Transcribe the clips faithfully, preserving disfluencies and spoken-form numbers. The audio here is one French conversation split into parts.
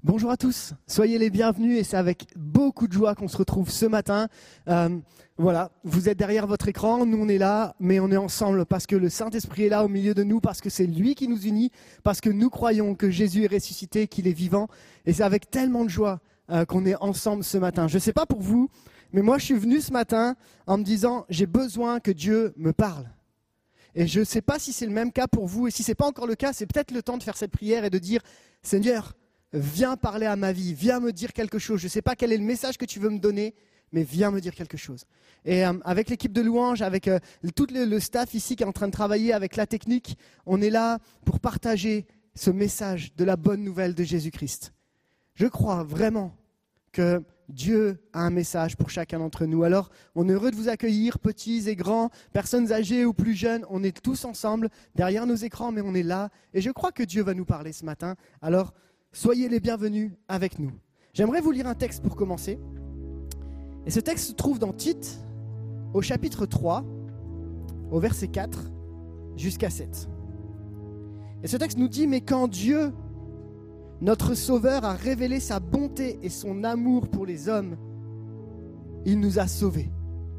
Bonjour à tous, soyez les bienvenus et c'est avec beaucoup de joie qu'on se retrouve ce matin. Euh, voilà, vous êtes derrière votre écran, nous on est là, mais on est ensemble parce que le Saint-Esprit est là au milieu de nous, parce que c'est lui qui nous unit, parce que nous croyons que Jésus est ressuscité, qu'il est vivant. Et c'est avec tellement de joie euh, qu'on est ensemble ce matin. Je ne sais pas pour vous, mais moi je suis venu ce matin en me disant j'ai besoin que Dieu me parle. Et je ne sais pas si c'est le même cas pour vous, et si ce n'est pas encore le cas, c'est peut-être le temps de faire cette prière et de dire « Seigneur, viens parler à ma vie, viens me dire quelque chose. Je ne sais pas quel est le message que tu veux me donner, mais viens me dire quelque chose. » Et euh, avec l'équipe de louanges, avec euh, tout le, le staff ici qui est en train de travailler avec la technique, on est là pour partager ce message de la bonne nouvelle de Jésus-Christ. Je crois vraiment que Dieu a un message pour chacun d'entre nous. Alors, on est heureux de vous accueillir, petits et grands, personnes âgées ou plus jeunes. On est tous ensemble derrière nos écrans, mais on est là. Et je crois que Dieu va nous parler ce matin. Alors, soyez les bienvenus avec nous. J'aimerais vous lire un texte pour commencer. Et ce texte se trouve dans Tite, au chapitre trois, au verset quatre, jusqu'à sept. Et ce texte nous dit « Mais quand Dieu, notre Sauveur, a révélé sa bonté et son amour pour les hommes, il nous a sauvés.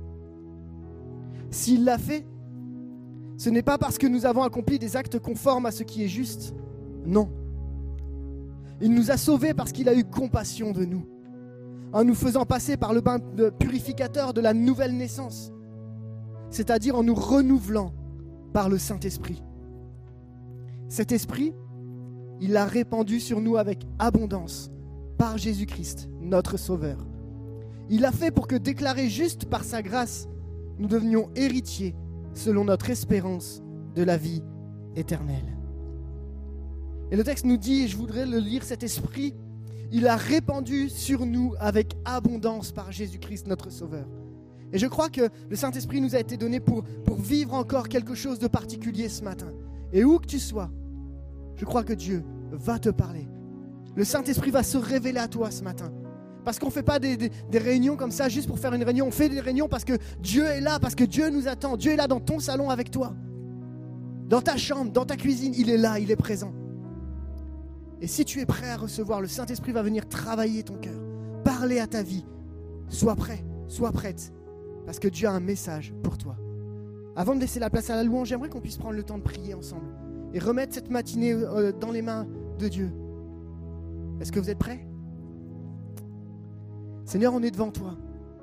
S'il l'a fait, ce n'est pas parce que nous avons accompli des actes conformes à ce qui est juste. Non. Il nous a sauvés parce qu'il a eu compassion de nous, en nous faisant passer par le bain purificateur de la nouvelle naissance, c'est-à-dire en nous renouvelant par le Saint-Esprit. Cet Esprit, il l'a répandu sur nous avec abondance par Jésus-Christ, notre Sauveur. Il l'a fait pour que, déclarés justes par sa grâce, nous devenions héritiers selon notre espérance de la vie éternelle. Et le texte nous dit, et je voudrais le lire, cet esprit, il a répandu sur nous avec abondance par Jésus-Christ, notre Sauveur. Et je crois que le Saint-Esprit nous a été donné pour, pour vivre encore quelque chose de particulier ce matin. Et où que tu sois, je crois que Dieu va te parler. Le Saint-Esprit va se révéler à toi ce matin. Parce qu'on ne fait pas des, des, des réunions comme ça juste pour faire une réunion. On fait des réunions parce que Dieu est là, parce que Dieu nous attend. Dieu est là dans ton salon avec toi. Dans ta chambre, dans ta cuisine, il est là, il est présent. Et si tu es prêt à recevoir, le Saint-Esprit va venir travailler ton cœur, parler à ta vie. Sois prêt, sois prête, parce que Dieu a un message pour toi. Avant de laisser la place à la louange, j'aimerais qu'on puisse prendre le temps de prier ensemble et remettre cette matinée dans les mains de Dieu. Est-ce que vous êtes prêts? Seigneur, on est devant toi,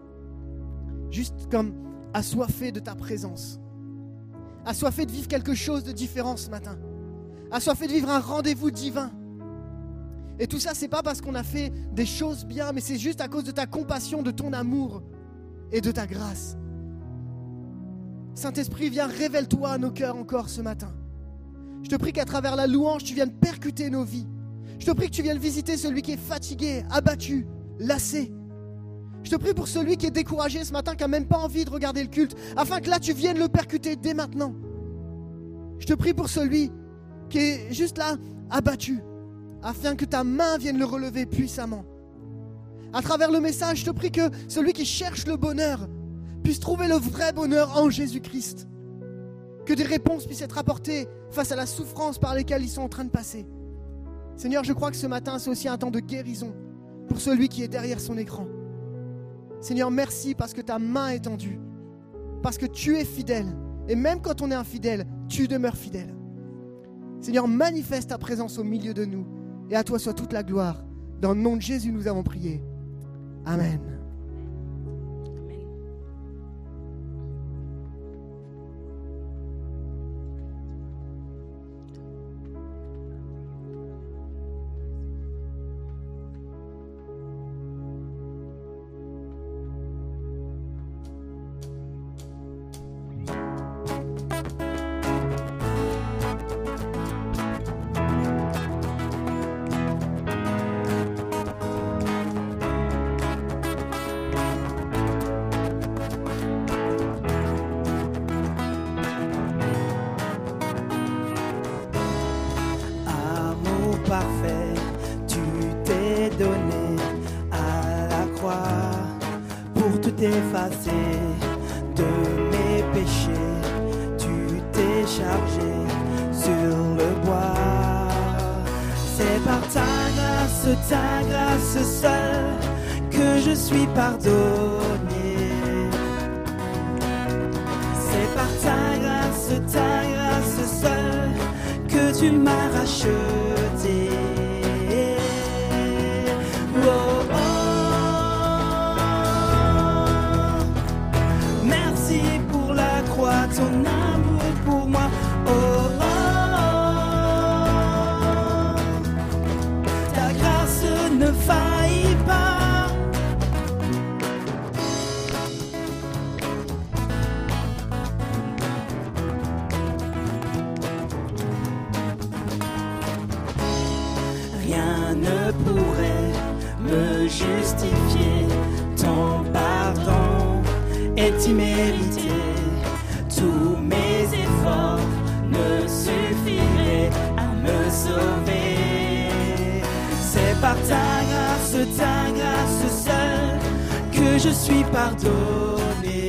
juste comme assoiffé de ta présence, assoiffé de vivre quelque chose de différent ce matin, assoiffé de vivre un rendez-vous divin. Et tout ça, c'est pas parce qu'on a fait des choses bien, mais c'est juste à cause de ta compassion, de ton amour et de ta grâce. Saint-Esprit, viens, révèle-toi à nos cœurs encore ce matin. Je te prie qu'à travers la louange, tu viennes percuter nos vies. Je te prie que tu viennes visiter celui qui est fatigué, abattu, lassé. Je te prie pour celui qui est découragé ce matin, qui n'a même pas envie de regarder le culte, afin que là, tu viennes le percuter dès maintenant. Je te prie pour celui qui est juste là, abattu, afin que ta main vienne le relever puissamment. À travers le message, je te prie que celui qui cherche le bonheur puisse trouver le vrai bonheur en Jésus-Christ. Que des réponses puissent être apportées face à la souffrance par laquelle ils sont en train de passer. Seigneur, je crois que ce matin, c'est aussi un temps de guérison pour celui qui est derrière son écran. Seigneur, merci parce que ta main est tendue, parce que tu es fidèle. Et même quand on est infidèle, tu demeures fidèle. Seigneur, manifeste ta présence au milieu de nous. Et à toi soit toute la gloire. Dans le nom de Jésus, nous avons prié. Amen. C'est par ta grâce grâce, ta grâce seule, que je suis pardonné. C'est par ta grâce, ta grâce seule, que tu m'as racheté. Oh, oh. Merci pour la croix, ton amour pour moi. Oh, oh, oh. Ta grâce ne faillit pas. Rien ne pourrait me justifier. Ton pardon est immérité. Tous mes efforts ne suffiraient à me sauver. C'est par ta grâce, ta grâce seule, que je suis pardonné.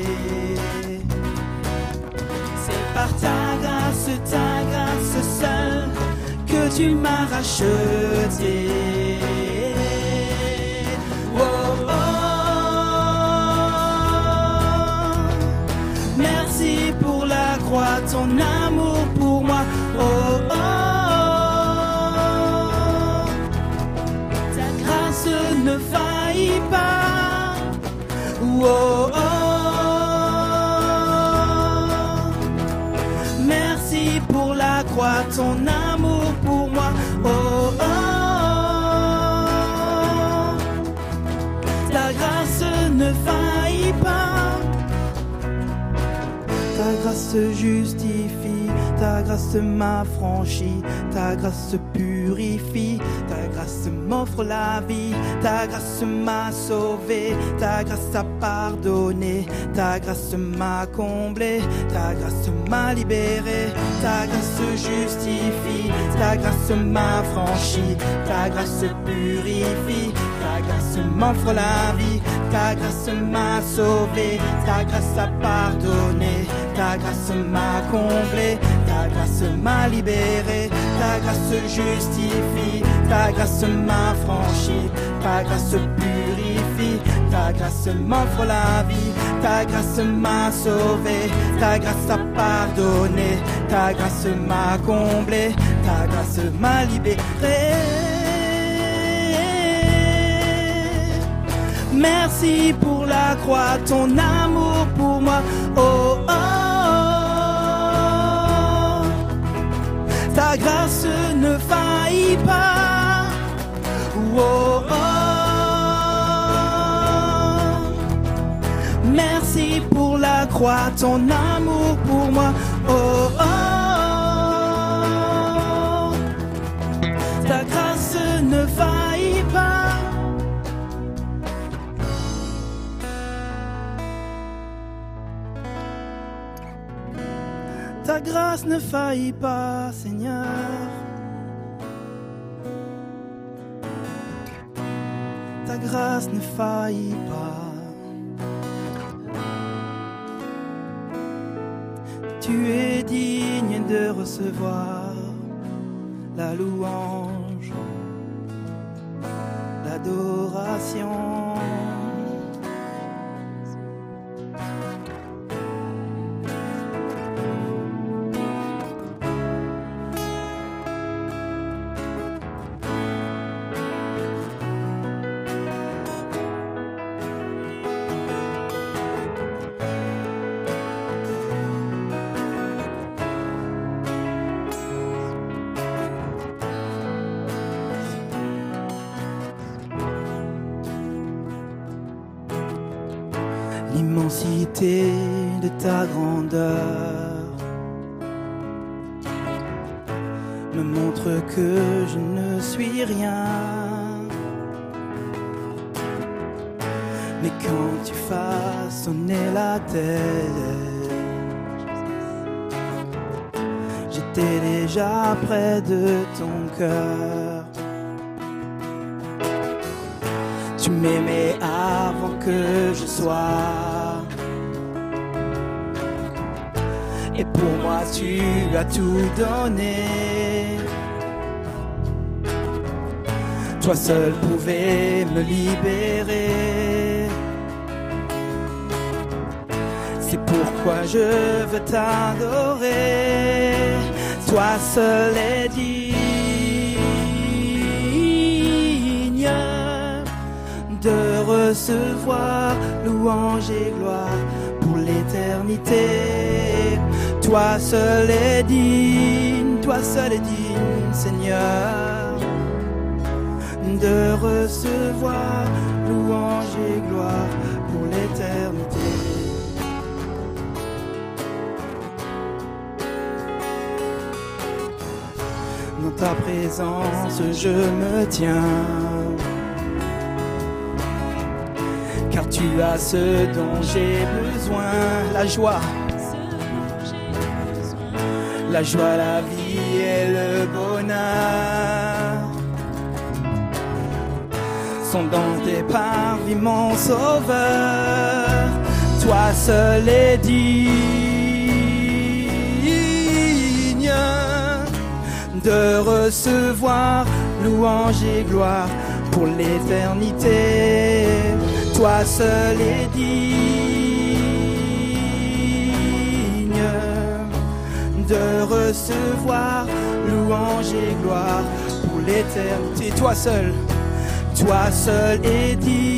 C'est par ta grâce, ta grâce seule, que tu m'as racheté. Oh, oh. Merci pour la croix, ton amour pour moi. Oh, oh, oh. Ta grâce ne faillit pas. Oh, oh, oh. Merci pour la croix, ton amour pour moi. Oh, oh, oh. Ta grâce ne faillit pas. Ta grâce justifie, ta grâce m'affranchit, ta grâce purifie, ta grâce m'offre la vie, ta grâce m'a sauvé, ta grâce a pardonné, ta grâce m'a comblé, ta grâce m'a libéré, ta grâce justifie, ta grâce m'affranchit, ta grâce purifie, ta grâce m'offre la vie, ta grâce m'a sauvé, ta grâce a pardonné, ta grâce m'a comblé, ta grâce m'a libéré, ta grâce justifie, ta grâce m'affranchit, ta grâce purifie, ta grâce m'offre la vie, ta grâce m'a sauvé, ta grâce a pardonné, ta grâce m'a comblé, ta grâce m'a libéré. Merci pour la croix, ton amour pour moi. Oh, oh, oh. Ta grâce ne faillit pas. Oh, oh. Merci pour la croix, ton amour pour moi. Oh, oh. Ta grâce ne faillit pas. Ta grâce ne faillit pas, Seigneur. Ta grâce ne faillit pas. Tu es digne de recevoir la louange, l'adoration. L'immensité de ta grandeur me montre que je ne suis rien. Mais quand tu façonnais la terre, j'étais déjà près de ton cœur. Tu m'aimais avant que je sois, et pour moi tu as tout donné. toi seul pouvais me libérer. C'est pourquoi je veux t'adorer, toi seul est digne de recevoir louange et gloire pour l'éternité. Toi seul est digne, toi seul est digne, Seigneur, de recevoir louange et gloire pour l'éternité. Dans ta présence je me tiens, car tu as ce dont j'ai besoin, la joie, la joie, la vie et le bonheur sont dans tes parvis, mon sauveur. Toi seul est digne de recevoir louange et gloire pour l'éternité. Toi seul est digne de recevoir louange et gloire pour l'éternité. Toi seul, toi seul est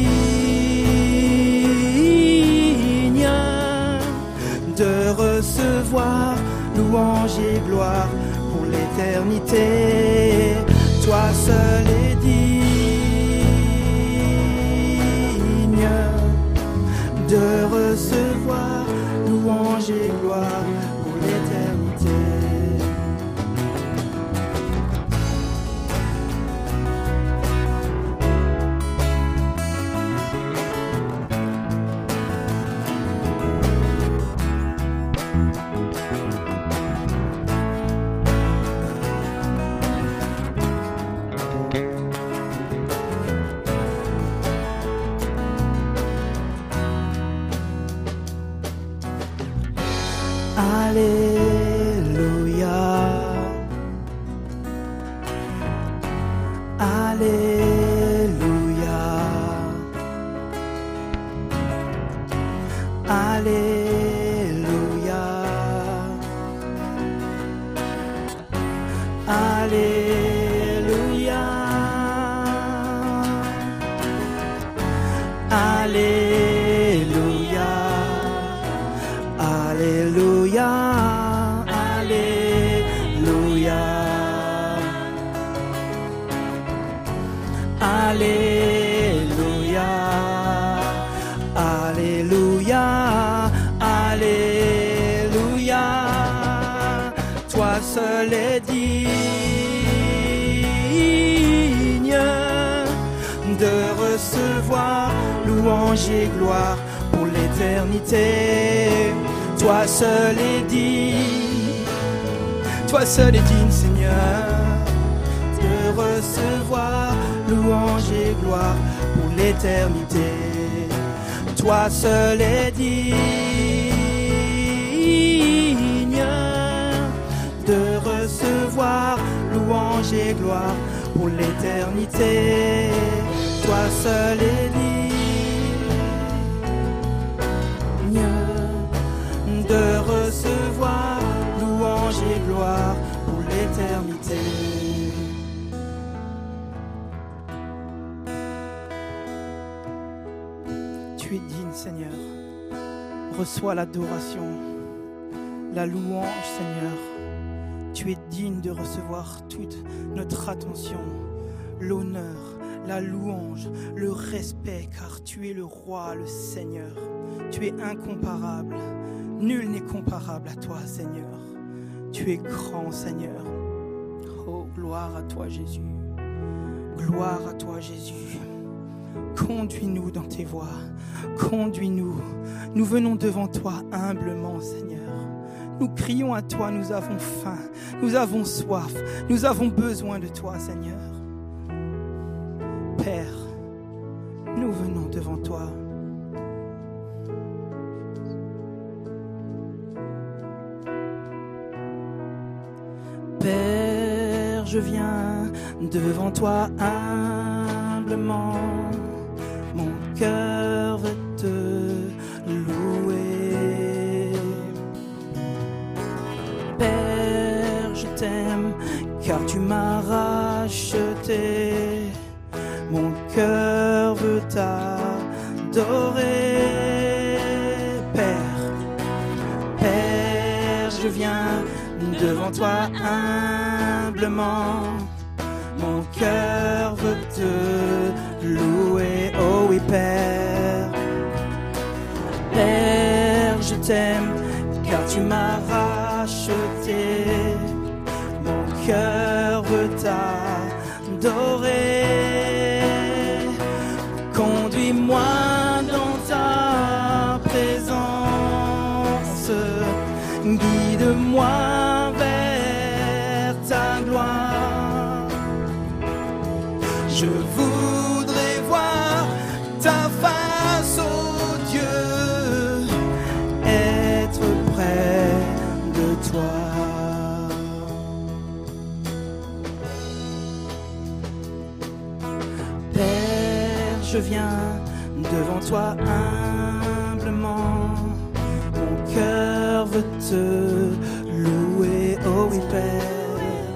digne de recevoir louange et gloire pour l'éternité. Toi seul est digne de recevoir louange et gloire pour l'éternité. Alléluia, Alléluia, Alléluia, Alléluia, Alléluia, Alléluia, Alléluia, Alléluia, Alléluia, toi seul est digne de recevoir louange et gloire pour l'éternité. Toi seul est digne, toi seul est digne, Seigneur, de recevoir louange et gloire pour l'éternité. Toi seul est digne de recevoir louange et gloire pour l'éternité. Toi seul est digne de recevoir louange et gloire pour l'éternité. Tu es digne, Seigneur. Reçois l'adoration, la louange, Seigneur. Tu es digne de recevoir toute notre attention, l'honneur, la louange, le respect, car tu es le roi, le Seigneur. Tu es incomparable. Nul n'est comparable à toi, Seigneur. Tu es grand, Seigneur. Oh, gloire à toi, Jésus. Gloire à toi, Jésus. Conduis-nous dans tes voies. Conduis-nous. Nous venons devant toi humblement, Seigneur. Nous crions à toi, nous avons faim, nous avons soif, nous avons besoin de toi, Seigneur. Père, nous venons devant toi. Père, je viens devant toi humblement. humblement, mon cœur veut te louer. Père, je t'aime, car tu m'as racheté. Mon cœur veut t'adorer. Père, Père, je viens devant toi humblement. Mon cœur veut te louer. Oh oui, Père. Père, je t'aime, car tu m'as racheté. Mon cœur veut t'adorer. Conduis-moi dans ta présence, guide-moi vers ta gloire. Je voudrais voir ta face, oh Dieu, être près de toi. Je viens devant toi humblement, mon cœur veut te louer. Oh oui, Père.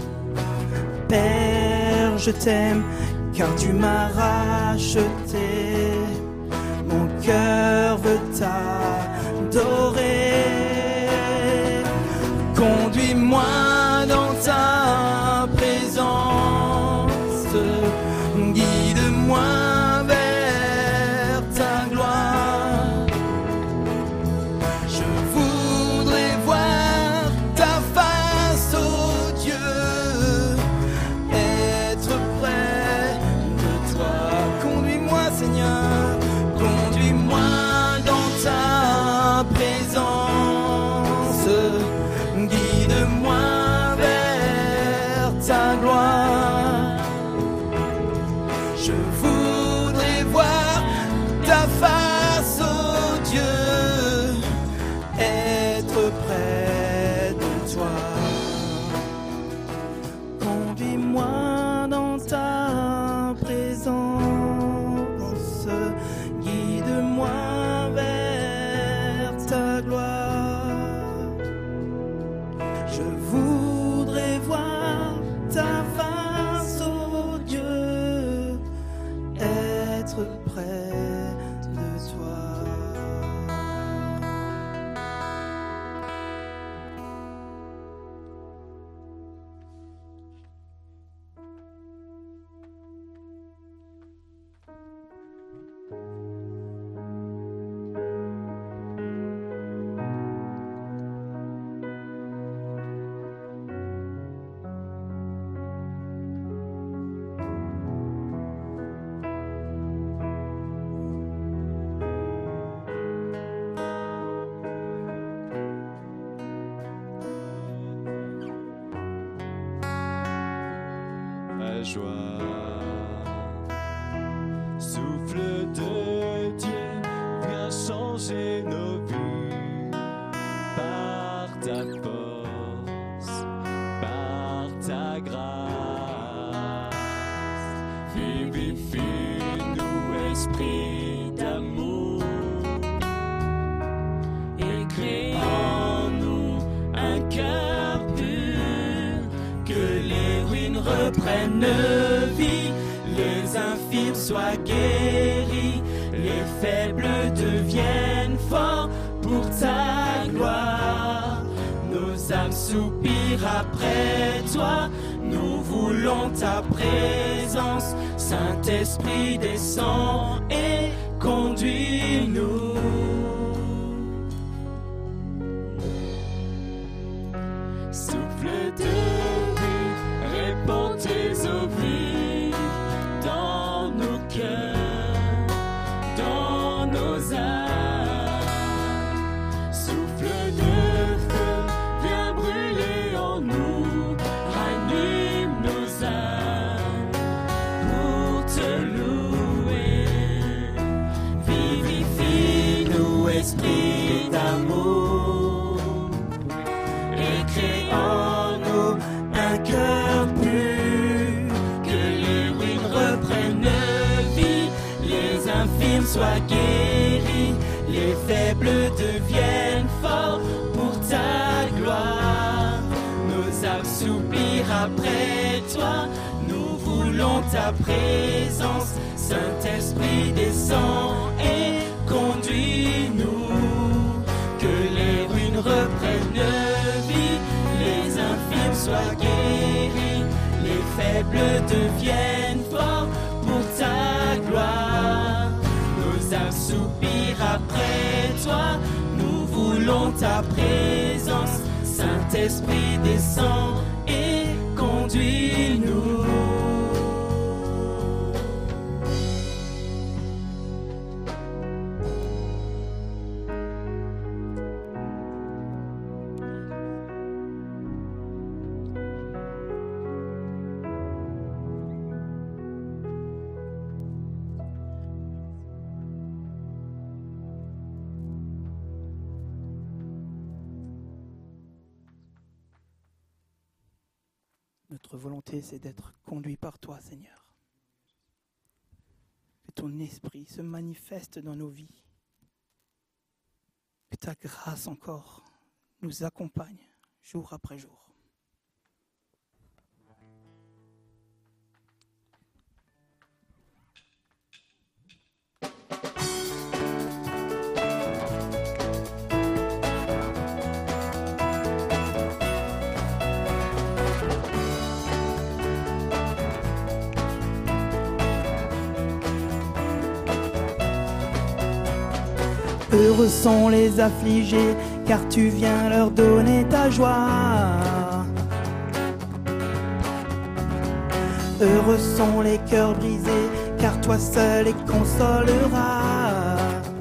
Père, je t'aime, car tu m'as racheté. Mon cœur veut t'adorer. Conduis-moi dans ta présence, guide-moi vers ta gloire. Je voudrais voir ta face, oh Dieu, être près de toi. Conduis-moi, Seigneur, conduis-moi dans ta présence, guide-moi vers ta gloire. Je voudrais voir ta face, oh Dieu, être près de toi. Conduis-moi dans ta présence, guide-moi vers ta gloire. Je voudrais voir ta face, oh Dieu, être près de toi. Joie, souffle de Dieu, viens changer nos vies par ta force, par ta grâce. Vivifie-nous, esprit d'amour, et crée en nous un cœur pur, que les ruines reprennent vie, les infirmes soient guéris, les faibles deviennent forts pour ta gloire. Nos âmes soupirent après toi, nous voulons ta présence. Saint-Esprit descend et conduis-nous. Souffle de vie, répands tes eaux vives dans nos cœurs, dans nos âmes. Souffle de feu, viens brûler en nous, ranime nos âmes pour te louer. Vivifie-nous, esprit d'amour, et crée en nous un cœur pur, que les ruines reprennent soient guéris, les faibles deviennent forts pour ta gloire. Nos âmes soupirent après toi, nous voulons ta présence. Saint-Esprit descend et conduis-nous, que les ruines reprennent vie, les infirmes soient guéris, les faibles deviennent forts pour ta gloire. Nos âmes soupirent après toi, nous voulons ta présence. Saint-Esprit descend et conduis-nous. Notre volonté, c'est d'être conduit par toi, Seigneur. Que ton esprit se manifeste dans nos vies. Que ta grâce encore nous accompagne jour après jour. Heureux sont les affligés, car tu viens leur donner ta joie. Heureux sont les cœurs brisés, car toi seul les consoleras.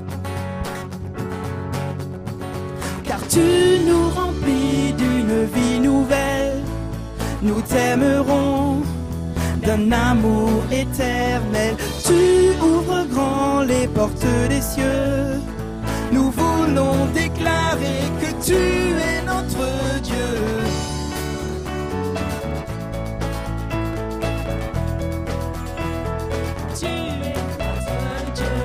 Car tu nous remplis d'une vie nouvelle, nous t'aimerons d'un amour éternel. Tu ouvres grand les portes des cieux, nous voulons déclarer que tu es notre Dieu. Tu es notre Dieu.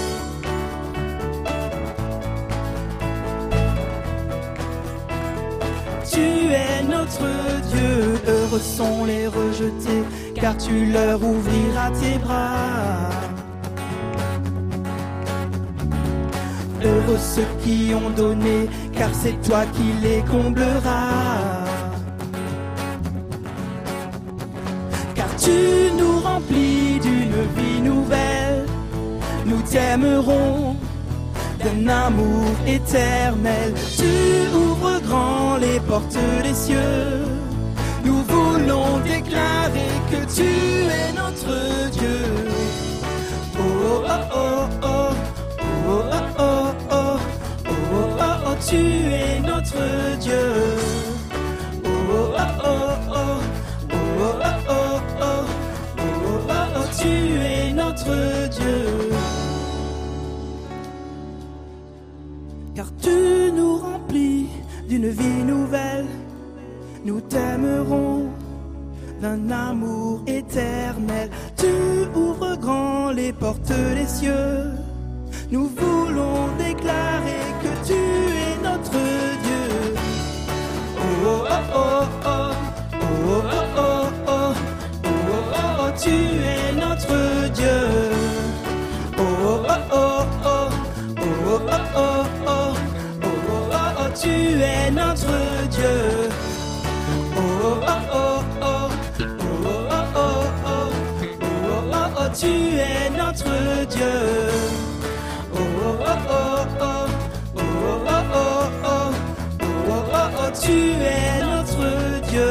Tu es notre Dieu. Heureux sont les rejetés, car tu leur ouvriras tes bras. Heureux ceux qui ont donné, car c'est toi qui les combleras. Car tu nous remplis d'une vie nouvelle, nous t'aimerons d'un amour éternel. Tu ouvres grand les portes des cieux, nous voulons déclarer que tu es notre Dieu. Oh oh oh oh, oh oh oh oh, oh oh oh, tu es notre Dieu. Oh oh oh oh, oh oh oh oh, oh oh oh, tu es notre Dieu. Car tu nous remplis d'une vie nouvelle, nous t'aimerons d'un amour éternel. Tu ouvres grand les portes des cieux, nous voulons déclarer que tu es notre Dieu. Oh oh oh oh, oh oh oh oh, oh oh oh, tu es notre Dieu. Oh oh oh oh, oh oh oh oh, oh oh oh, tu es notre Dieu. Oh oh oh oh, oh oh oh oh, oh oh oh, tu es notre Dieu. Oh oh oh oh, oh oh oh oh, oh oh oh, tu es notre Dieu.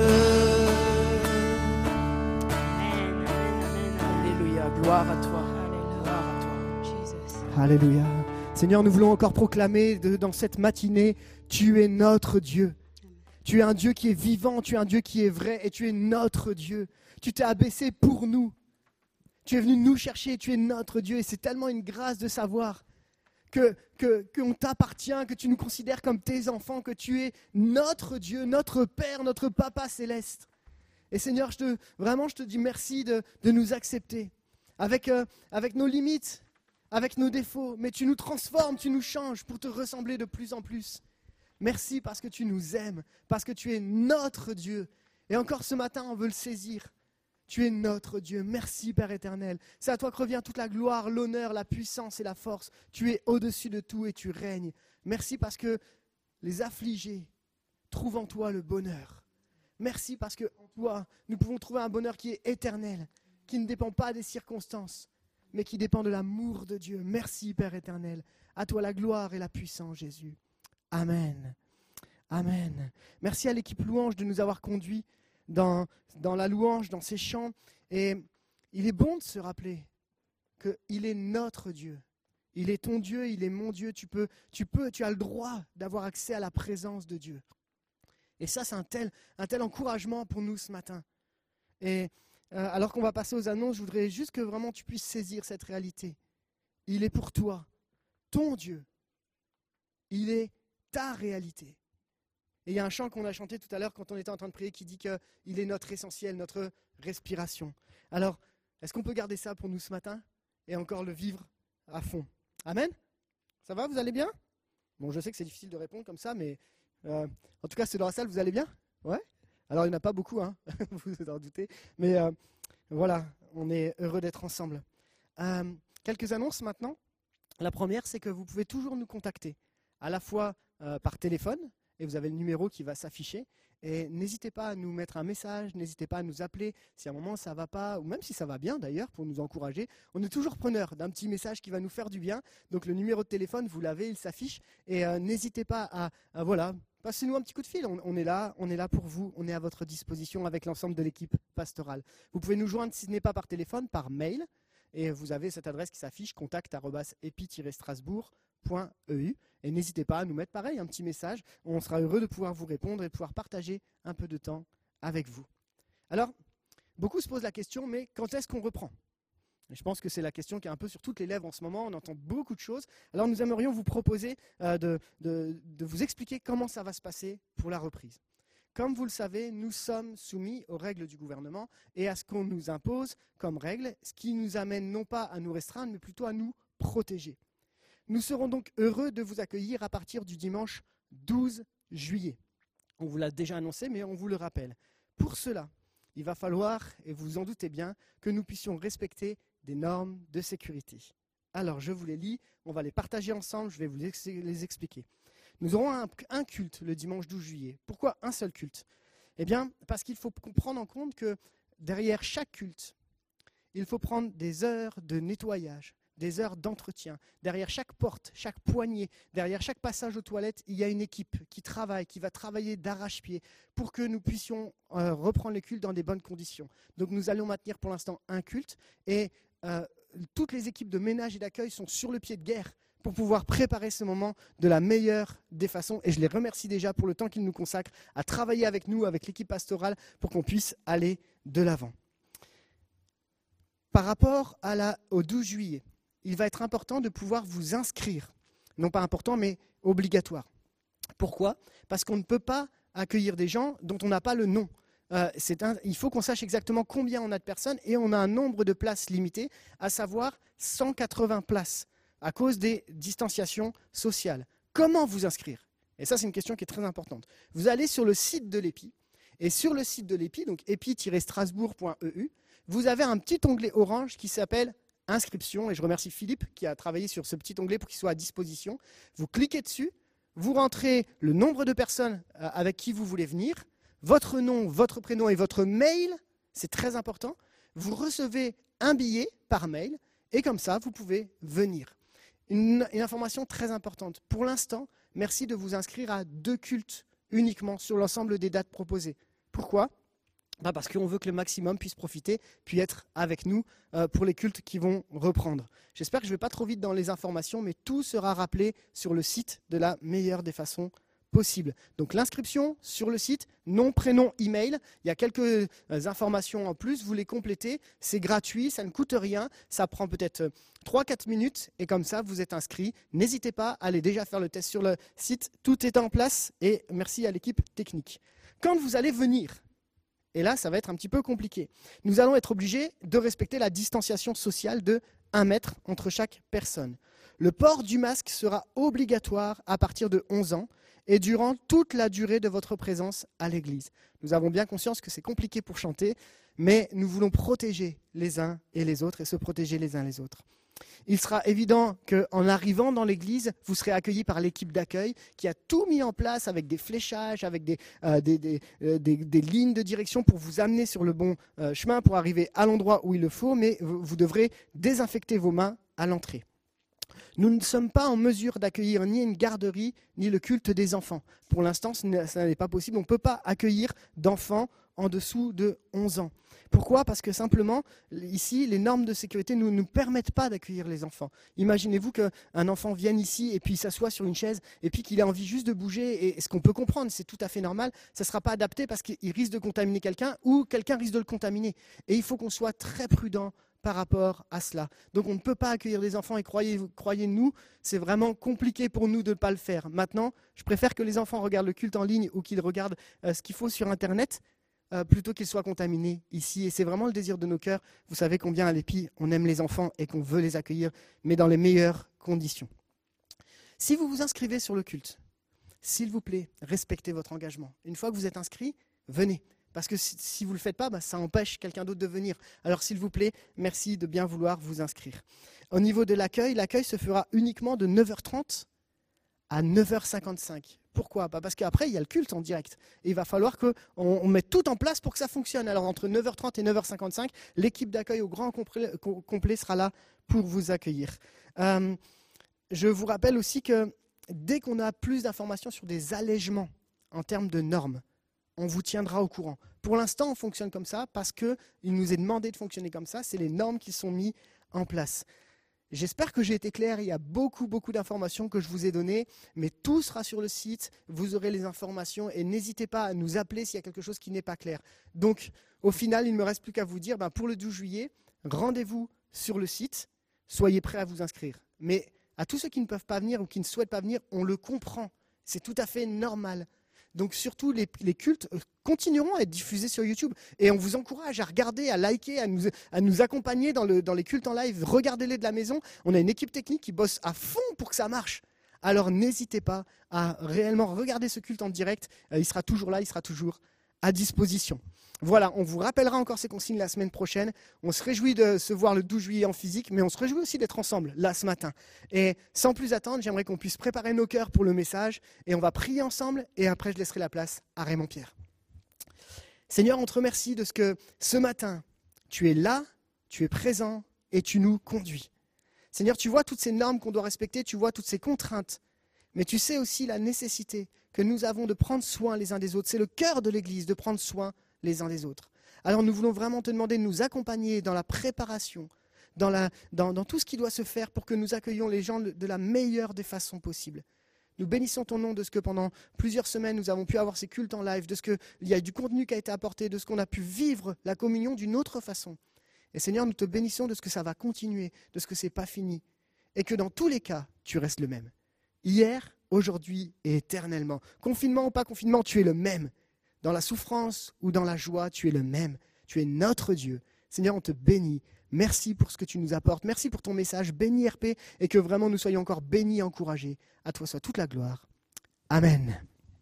Alléluia, gloire à toi. Gloire à toi. Alléluia. Seigneur, nous voulons encore proclamer de, dans cette matinée, tu es notre Dieu. Tu es un Dieu qui est vivant, tu es un Dieu qui est vrai et tu es notre Dieu. Tu t'es abaissé pour nous. Tu es venu nous chercher, tu es notre Dieu et c'est tellement une grâce de savoir que, que, qu'on t'appartient, que tu nous considères comme tes enfants, que tu es notre Dieu, notre Père, notre Papa céleste. Et Seigneur, je te, vraiment je te dis merci de, de nous accepter avec, euh, avec nos limites, avec nos défauts, mais tu nous transformes, tu nous changes pour te ressembler de plus en plus. Merci parce que tu nous aimes, parce que tu es notre Dieu. Et encore ce matin, on veut le saisir. Tu es notre Dieu. Merci Père éternel. C'est à toi que revient toute la gloire, l'honneur, la puissance et la force. Tu es au-dessus de tout et tu règnes. Merci parce que les affligés trouvent en toi le bonheur. Merci parce qu'en toi, nous pouvons trouver un bonheur qui est éternel, qui ne dépend pas des circonstances, mais qui dépend de l'amour de Dieu. Merci Père éternel. À toi la gloire et la puissance, Jésus. Amen. Amen. Merci à l'équipe louange de nous avoir conduits dans, dans la louange, dans ces chants. Et il est bon de se rappeler qu'il est notre Dieu. Il est ton Dieu, il est mon Dieu. Tu peux, tu peux, tu as le droit d'avoir accès à la présence de Dieu. Et ça, c'est un tel, un tel encouragement pour nous ce matin. Et euh, alors qu'on va passer aux annonces, je voudrais juste que vraiment tu puisses saisir cette réalité. Il est pour toi, ton Dieu. Il est ta réalité. Et il y a un chant qu'on a chanté tout à l'heure quand on était en train de prier qui dit qu'il est notre essentiel, notre respiration. Alors, est-ce qu'on peut garder ça pour nous ce matin et encore le vivre à fond? Amen? Ça va, vous allez bien? Bon, je sais que c'est difficile de répondre comme ça, mais euh, en tout cas, ceux dans la salle, vous allez bien? Ouais? Alors, il n'y en a pas beaucoup, hein, vous vous en doutez. Mais euh, voilà, on est heureux d'être ensemble. Euh, quelques annonces maintenant. La première, c'est que vous pouvez toujours nous contacter, à la fois euh, par téléphone, et vous avez le numéro qui va s'afficher. Et n'hésitez pas à nous mettre un message, n'hésitez pas à nous appeler si à un moment ça ne va pas, ou même si ça va bien d'ailleurs, pour nous encourager. On est toujours preneur d'un petit message qui va nous faire du bien. Donc le numéro de téléphone, vous l'avez, il s'affiche. Et euh, n'hésitez pas à, à voilà, passez-nous un petit coup de fil. On, on est là, on est là pour vous, on est à votre disposition avec l'ensemble de l'équipe pastorale. Vous pouvez nous joindre si ce n'est pas par téléphone, par mail. Et vous avez cette adresse qui s'affiche, contact arobase epi tiret strasbourg point e u. Et n'hésitez pas à nous mettre pareil un petit message. On sera heureux de pouvoir vous répondre et de pouvoir partager un peu de temps avec vous. Alors, beaucoup se posent la question, mais quand est-ce qu'on reprend? Et je pense que c'est la question qui est un peu sur toutes les lèvres en ce moment. On entend beaucoup de choses. Alors nous aimerions vous proposer euh, de, de, de vous expliquer comment ça va se passer pour la reprise. Comme vous le savez, nous sommes soumis aux règles du gouvernement et à ce qu'on nous impose comme règles, ce qui nous amène non pas à nous restreindre, mais plutôt à nous protéger. Nous serons donc heureux de vous accueillir à partir du dimanche douze juillet. On vous l'a déjà annoncé, mais on vous le rappelle. Pour cela, il va falloir, et vous vous en doutez bien, que nous puissions respecter des normes de sécurité. Alors, je vous les lis, on va les partager ensemble, je vais vous les expliquer. Nous aurons un, un culte le dimanche douze juillet. Pourquoi un seul culte? Eh bien, parce qu'il faut prendre en compte que derrière chaque culte, il faut prendre des heures de nettoyage, des heures d'entretien. Derrière chaque porte, chaque poignée, derrière chaque passage aux toilettes, il y a une équipe qui travaille, qui va travailler d'arrache-pied pour que nous puissions euh, reprendre les cultes dans des bonnes conditions. Donc nous allons maintenir pour l'instant un culte et euh, toutes les équipes de ménage et d'accueil sont sur le pied de guerre pour pouvoir préparer ce moment de la meilleure des façons. Et je les remercie déjà pour le temps qu'ils nous consacrent à travailler avec nous, avec l'équipe pastorale, pour qu'on puisse aller de l'avant. Par rapport à la, au douze juillet, il va être important de pouvoir vous inscrire. Non pas important, mais obligatoire. Pourquoi? Parce qu'on ne peut pas accueillir des gens dont on n'a pas le nom. Euh, c'est un, il faut qu'on sache exactement combien on a de personnes et on a un nombre de places limité, à savoir cent quatre-vingts places, à cause des distanciations sociales. Comment vous inscrire? Et ça, c'est une question qui est très importante. Vous allez sur le site de l'Epi, et sur le site de l'Epi, donc epi tiret strasbourg point e u, vous avez un petit onglet orange qui s'appelle Inscription, et je remercie Philippe qui a travaillé sur ce petit onglet pour qu'il soit à disposition. Vous cliquez dessus, vous rentrez le nombre de personnes avec qui vous voulez venir, votre nom, votre prénom et votre mail, c'est très important. Vous recevez un billet par mail, et comme ça, vous pouvez venir. Une, une information très importante. Pour l'instant, merci de vous inscrire à deux cultes uniquement sur l'ensemble des dates proposées. Pourquoi? Bah parce qu'on veut que le maximum puisse profiter, puis être avec nous euh, pour les cultes qui vont reprendre. J'espère que je ne vais pas trop vite dans les informations, mais tout sera rappelé sur le site de la meilleure des façons possibles. Donc l'inscription sur le site, nom, prénom, email, il y a quelques euh, informations en plus, vous les complétez, c'est gratuit, ça ne coûte rien, ça prend peut-être euh, trois à quatre minutes, et comme ça vous êtes inscrit. N'hésitez pas à aller déjà faire le test sur le site, tout est en place, et merci à l'équipe technique. Quand vous allez venir, et là, ça va être un petit peu compliqué. Nous allons être obligés de respecter la distanciation sociale de un mètre entre chaque personne. Le port du masque sera obligatoire à partir de onze ans et durant toute la durée de votre présence à l'église. Nous avons bien conscience que c'est compliqué pour chanter, mais nous voulons protéger les uns et les autres et se protéger les uns les autres. Il sera évident qu'en arrivant dans l'église, vous serez accueillis par l'équipe d'accueil qui a tout mis en place avec des fléchages, avec des, euh, des, des, euh, des, des lignes de direction pour vous amener sur le bon euh, chemin pour arriver à l'endroit où il le faut, mais vous, vous devrez désinfecter vos mains à l'entrée. Nous ne sommes pas en mesure d'accueillir ni une garderie, ni le culte des enfants. Pour l'instant, ce n'est pas possible. On ne peut pas accueillir d'enfants en dessous de onze ans. Pourquoi ? Parce que simplement, ici, les normes de sécurité ne nous permettent pas d'accueillir les enfants. Imaginez-vous qu'un enfant vienne ici et puis s'assoit sur une chaise et puis qu'il ait envie juste de bouger. Et ce qu'on peut comprendre, c'est tout à fait normal, ça ne sera pas adapté parce qu'il risque de contaminer quelqu'un ou quelqu'un risque de le contaminer. Et il faut qu'on soit très prudent par rapport à cela. Donc on ne peut pas accueillir des enfants et croyez, croyez-nous, c'est vraiment compliqué pour nous de ne pas le faire. Maintenant, je préfère que les enfants regardent le culte en ligne ou qu'ils regardent euh, ce qu'il faut sur Internet euh, plutôt qu'ils soient contaminés ici. Et c'est vraiment le désir de nos cœurs. Vous savez combien à l'Épi, on aime les enfants et qu'on veut les accueillir, mais dans les meilleures conditions. Si vous vous inscrivez sur le culte, s'il vous plaît, respectez votre engagement. Une fois que vous êtes inscrit, venez. Parce que si, si vous ne le faites pas, bah, ça empêche quelqu'un d'autre de venir. Alors s'il vous plaît, merci de bien vouloir vous inscrire. Au niveau de l'accueil, l'accueil se fera uniquement de neuf heures trente à neuf heures cinquante-cinq. Pourquoi ? Bah parce qu'après, il y a le culte en direct. Et il va falloir qu'on on mette tout en place pour que ça fonctionne. Alors entre neuf heures trente et neuf heures cinquante-cinq, l'équipe d'accueil au grand complet, complet sera là pour vous accueillir. Euh, je vous rappelle aussi que dès qu'on a plus d'informations sur des allègements en termes de normes, on vous tiendra au courant. Pour l'instant, on fonctionne comme ça parce qu'il nous est demandé de fonctionner comme ça. C'est les normes qui sont mises en place. J'espère que j'ai été clair. Il y a beaucoup, beaucoup d'informations que je vous ai données, mais tout sera sur le site. Vous aurez les informations et n'hésitez pas à nous appeler s'il y a quelque chose qui n'est pas clair. Donc, au final, il ne me reste plus qu'à vous dire, ben, pour le douze juillet, rendez-vous sur le site. Soyez prêts à vous inscrire. Mais à tous ceux qui ne peuvent pas venir ou qui ne souhaitent pas venir, on le comprend. C'est tout à fait normal. Donc surtout, les, les cultes continueront à être diffusés sur YouTube. Et on vous encourage à regarder, à liker, à nous, à nous accompagner dans, le, dans les cultes en live. Regardez-les de la maison. On a une équipe technique qui bosse à fond pour que ça marche. Alors n'hésitez pas à réellement regarder ce culte en direct. Euh, il sera toujours là, il sera toujours à disposition. Voilà, on vous rappellera encore ces consignes la semaine prochaine. On se réjouit de se voir le douze juillet en physique, mais on se réjouit aussi d'être ensemble, là, ce matin. Et sans plus attendre, j'aimerais qu'on puisse préparer nos cœurs pour le message, et on va prier ensemble, et après je laisserai la place à Raymond Pierre. Seigneur, on te remercie de ce que ce matin, tu es là, tu es présent, et tu nous conduis. Seigneur, tu vois toutes ces normes qu'on doit respecter, tu vois toutes ces contraintes, mais tu sais aussi la nécessité que nous avons de prendre soin les uns des autres. C'est le cœur de l'Église, de prendre soin les uns des autres. Alors nous voulons vraiment te demander de nous accompagner dans la préparation, dans, la, dans, dans tout ce qui doit se faire pour que nous accueillions les gens de la meilleure des façons possibles. Nous bénissons ton nom de ce que pendant plusieurs semaines nous avons pu avoir ces cultes en live, de ce qu'il y a du contenu qui a été apporté, de ce qu'on a pu vivre la communion d'une autre façon. Et Seigneur, nous te bénissons de ce que ça va continuer, de ce que ce n'est pas fini, et que dans tous les cas, tu restes le même. Hier, aujourd'hui et éternellement. Confinement ou pas confinement, tu es le même. Dans la souffrance ou dans la joie, tu es le même. Tu es notre Dieu. Seigneur, on te bénit. Merci pour ce que tu nous apportes. Merci pour ton message. Bénis R P et que vraiment nous soyons encore bénis et encouragés. À toi soit toute la gloire. Amen.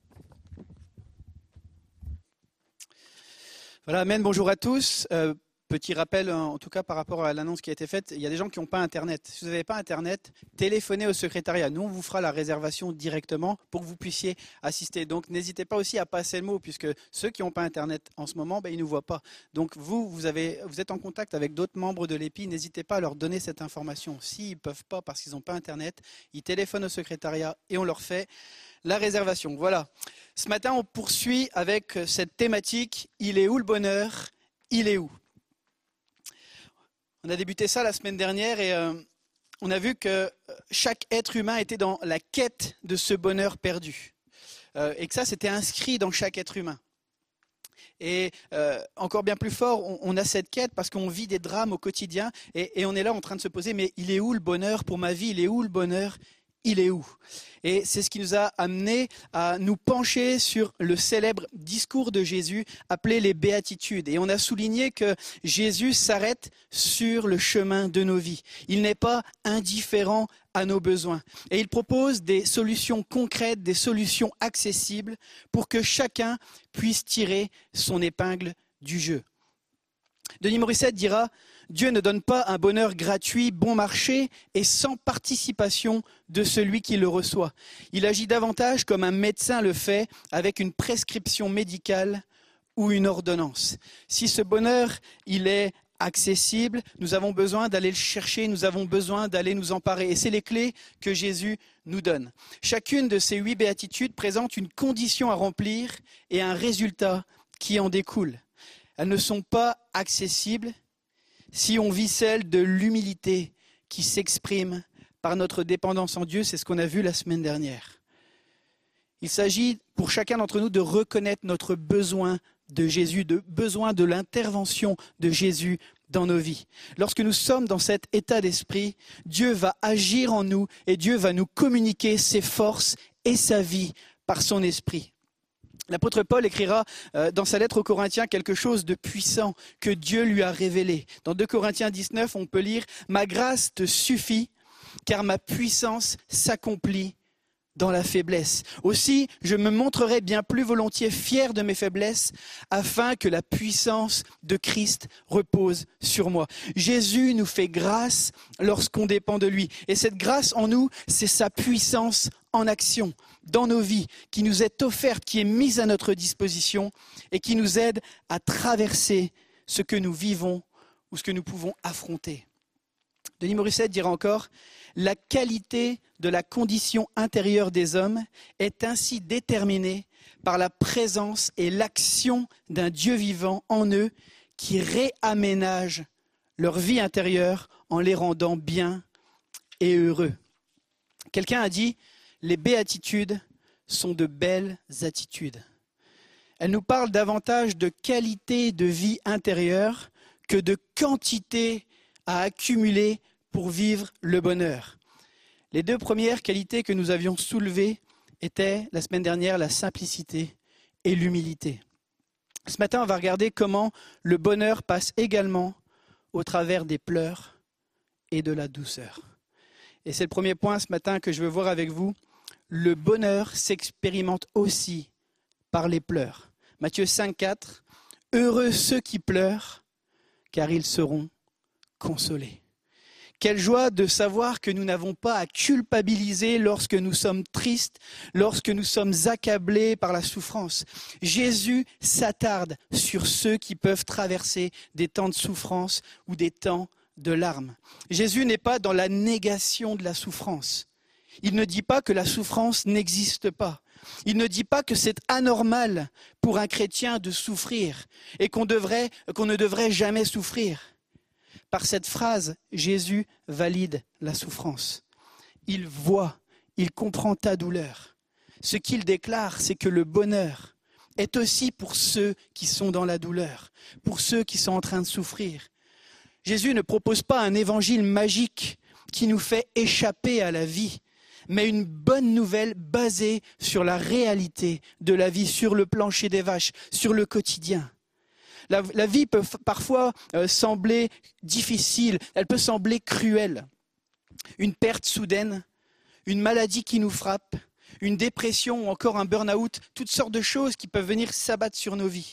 Voilà, amen. Bonjour à tous. Euh, Petit rappel, en tout cas par rapport à l'annonce qui a été faite, il y a des gens qui n'ont pas Internet. Si vous n'avez pas Internet, téléphonez au secrétariat. Nous, on vous fera la réservation directement pour que vous puissiez assister. Donc, n'hésitez pas aussi à passer le mot, puisque ceux qui n'ont pas Internet en ce moment, ben, ils ne nous voient pas. Donc, vous, vous, avez, vous êtes en contact avec d'autres membres de l'Épi. N'hésitez pas à leur donner cette information. S'ils ne peuvent pas parce qu'ils n'ont pas Internet, ils téléphonent au secrétariat et on leur fait la réservation. Voilà. Ce matin, on poursuit avec cette thématique « Il est où le bonheur ? Il est où ?» On a débuté ça la semaine dernière et euh, on a vu que chaque être humain était dans la quête de ce bonheur perdu. Euh, et que ça, c'était inscrit dans chaque être humain. Et euh, encore bien plus fort, on, on a cette quête parce qu'on vit des drames au quotidien et, et on est là en train de se poser, mais il est où le bonheur pour ma vie ? Il est où le bonheur ? il est où ? Et c'est ce qui nous a amené à nous pencher sur le célèbre discours de Jésus appelé les béatitudes. Et on a souligné que Jésus s'arrête sur le chemin de nos vies. Il n'est pas indifférent à nos besoins. Et il propose des solutions concrètes, des solutions accessibles pour que chacun puisse tirer son épingle du jeu. Denis Morissette dira « Dieu ne donne pas un bonheur gratuit, bon marché et sans participation de celui qui le reçoit. Il agit davantage comme un médecin le fait avec une prescription médicale ou une ordonnance. Si ce bonheur, il est accessible, nous avons besoin d'aller le chercher, nous avons besoin d'aller nous emparer. Et c'est les clés que Jésus nous donne. Chacune de ces huit béatitudes présente une condition à remplir et un résultat qui en découle. Elles ne sont pas accessibles si on vit celle de l'humilité qui s'exprime par notre dépendance en Dieu. C'est ce qu'on a vu la semaine dernière. Il s'agit pour chacun d'entre nous de reconnaître notre besoin de Jésus, de besoin de l'intervention de Jésus dans nos vies. Lorsque nous sommes dans cet état d'esprit, Dieu va agir en nous et Dieu va nous communiquer ses forces et sa vie par son esprit. L'apôtre Paul écrira dans sa lettre aux Corinthiens quelque chose de puissant que Dieu lui a révélé. Dans deux Corinthiens dix-neuf, on peut lire « Ma grâce te suffit, car ma puissance s'accomplit dans la faiblesse. Aussi, je me montrerai bien plus volontiers fier de mes faiblesses, afin que la puissance de Christ repose sur moi. » Jésus nous fait grâce lorsqu'on dépend de lui. Et cette grâce en nous, c'est sa puissance en action dans nos vies, qui nous est offerte, qui est mise à notre disposition et qui nous aide à traverser ce que nous vivons ou ce que nous pouvons affronter. Denis Morissette dira encore « La qualité de la condition intérieure des hommes est ainsi déterminée par la présence et l'action d'un Dieu vivant en eux qui réaménage leur vie intérieure en les rendant bien et heureux. » Quelqu'un a dit « Les béatitudes sont de belles attitudes. » Elles nous parlent davantage de qualité de vie intérieure que de quantité à accumuler pour vivre le bonheur. Les deux premières qualités que nous avions soulevées étaient, la semaine dernière, la simplicité et l'humilité. Ce matin, on va regarder comment le bonheur passe également au travers des pleurs et de la douceur. Et c'est le premier point ce matin que je veux voir avec vous. Le bonheur s'expérimente aussi par les pleurs. Matthieu cinq, quatre. « Heureux ceux qui pleurent, car ils seront consolés. » Quelle joie de savoir que nous n'avons pas à culpabiliser lorsque nous sommes tristes, lorsque nous sommes accablés par la souffrance. Jésus s'attarde sur ceux qui peuvent traverser des temps de souffrance ou des temps de larmes. Jésus n'est pas dans la négation de la souffrance. Il ne dit pas que la souffrance n'existe pas. Il ne dit pas que c'est anormal pour un chrétien de souffrir et qu'on devrait, qu'on ne devrait jamais souffrir. Par cette phrase, Jésus valide la souffrance. Il voit, il comprend ta douleur. Ce qu'il déclare, c'est que le bonheur est aussi pour ceux qui sont dans la douleur, pour ceux qui sont en train de souffrir. Jésus ne propose pas un évangile magique qui nous fait échapper à la vie, mais une bonne nouvelle basée sur la réalité de la vie, sur le plancher des vaches, sur le quotidien. La, la vie peut f- parfois euh, sembler difficile, elle peut sembler cruelle. Une perte soudaine, une maladie qui nous frappe, une dépression ou encore un burn-out, toutes sortes de choses qui peuvent venir s'abattre sur nos vies.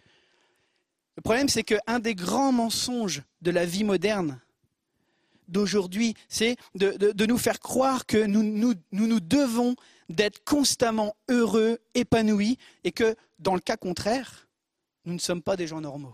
Le problème, c'est qu'un des grands mensonges de la vie moderne, d'aujourd'hui, c'est de, de, de nous faire croire que nous nous, nous nous devons d'être constamment heureux, épanouis, et que, dans le cas contraire, nous ne sommes pas des gens normaux.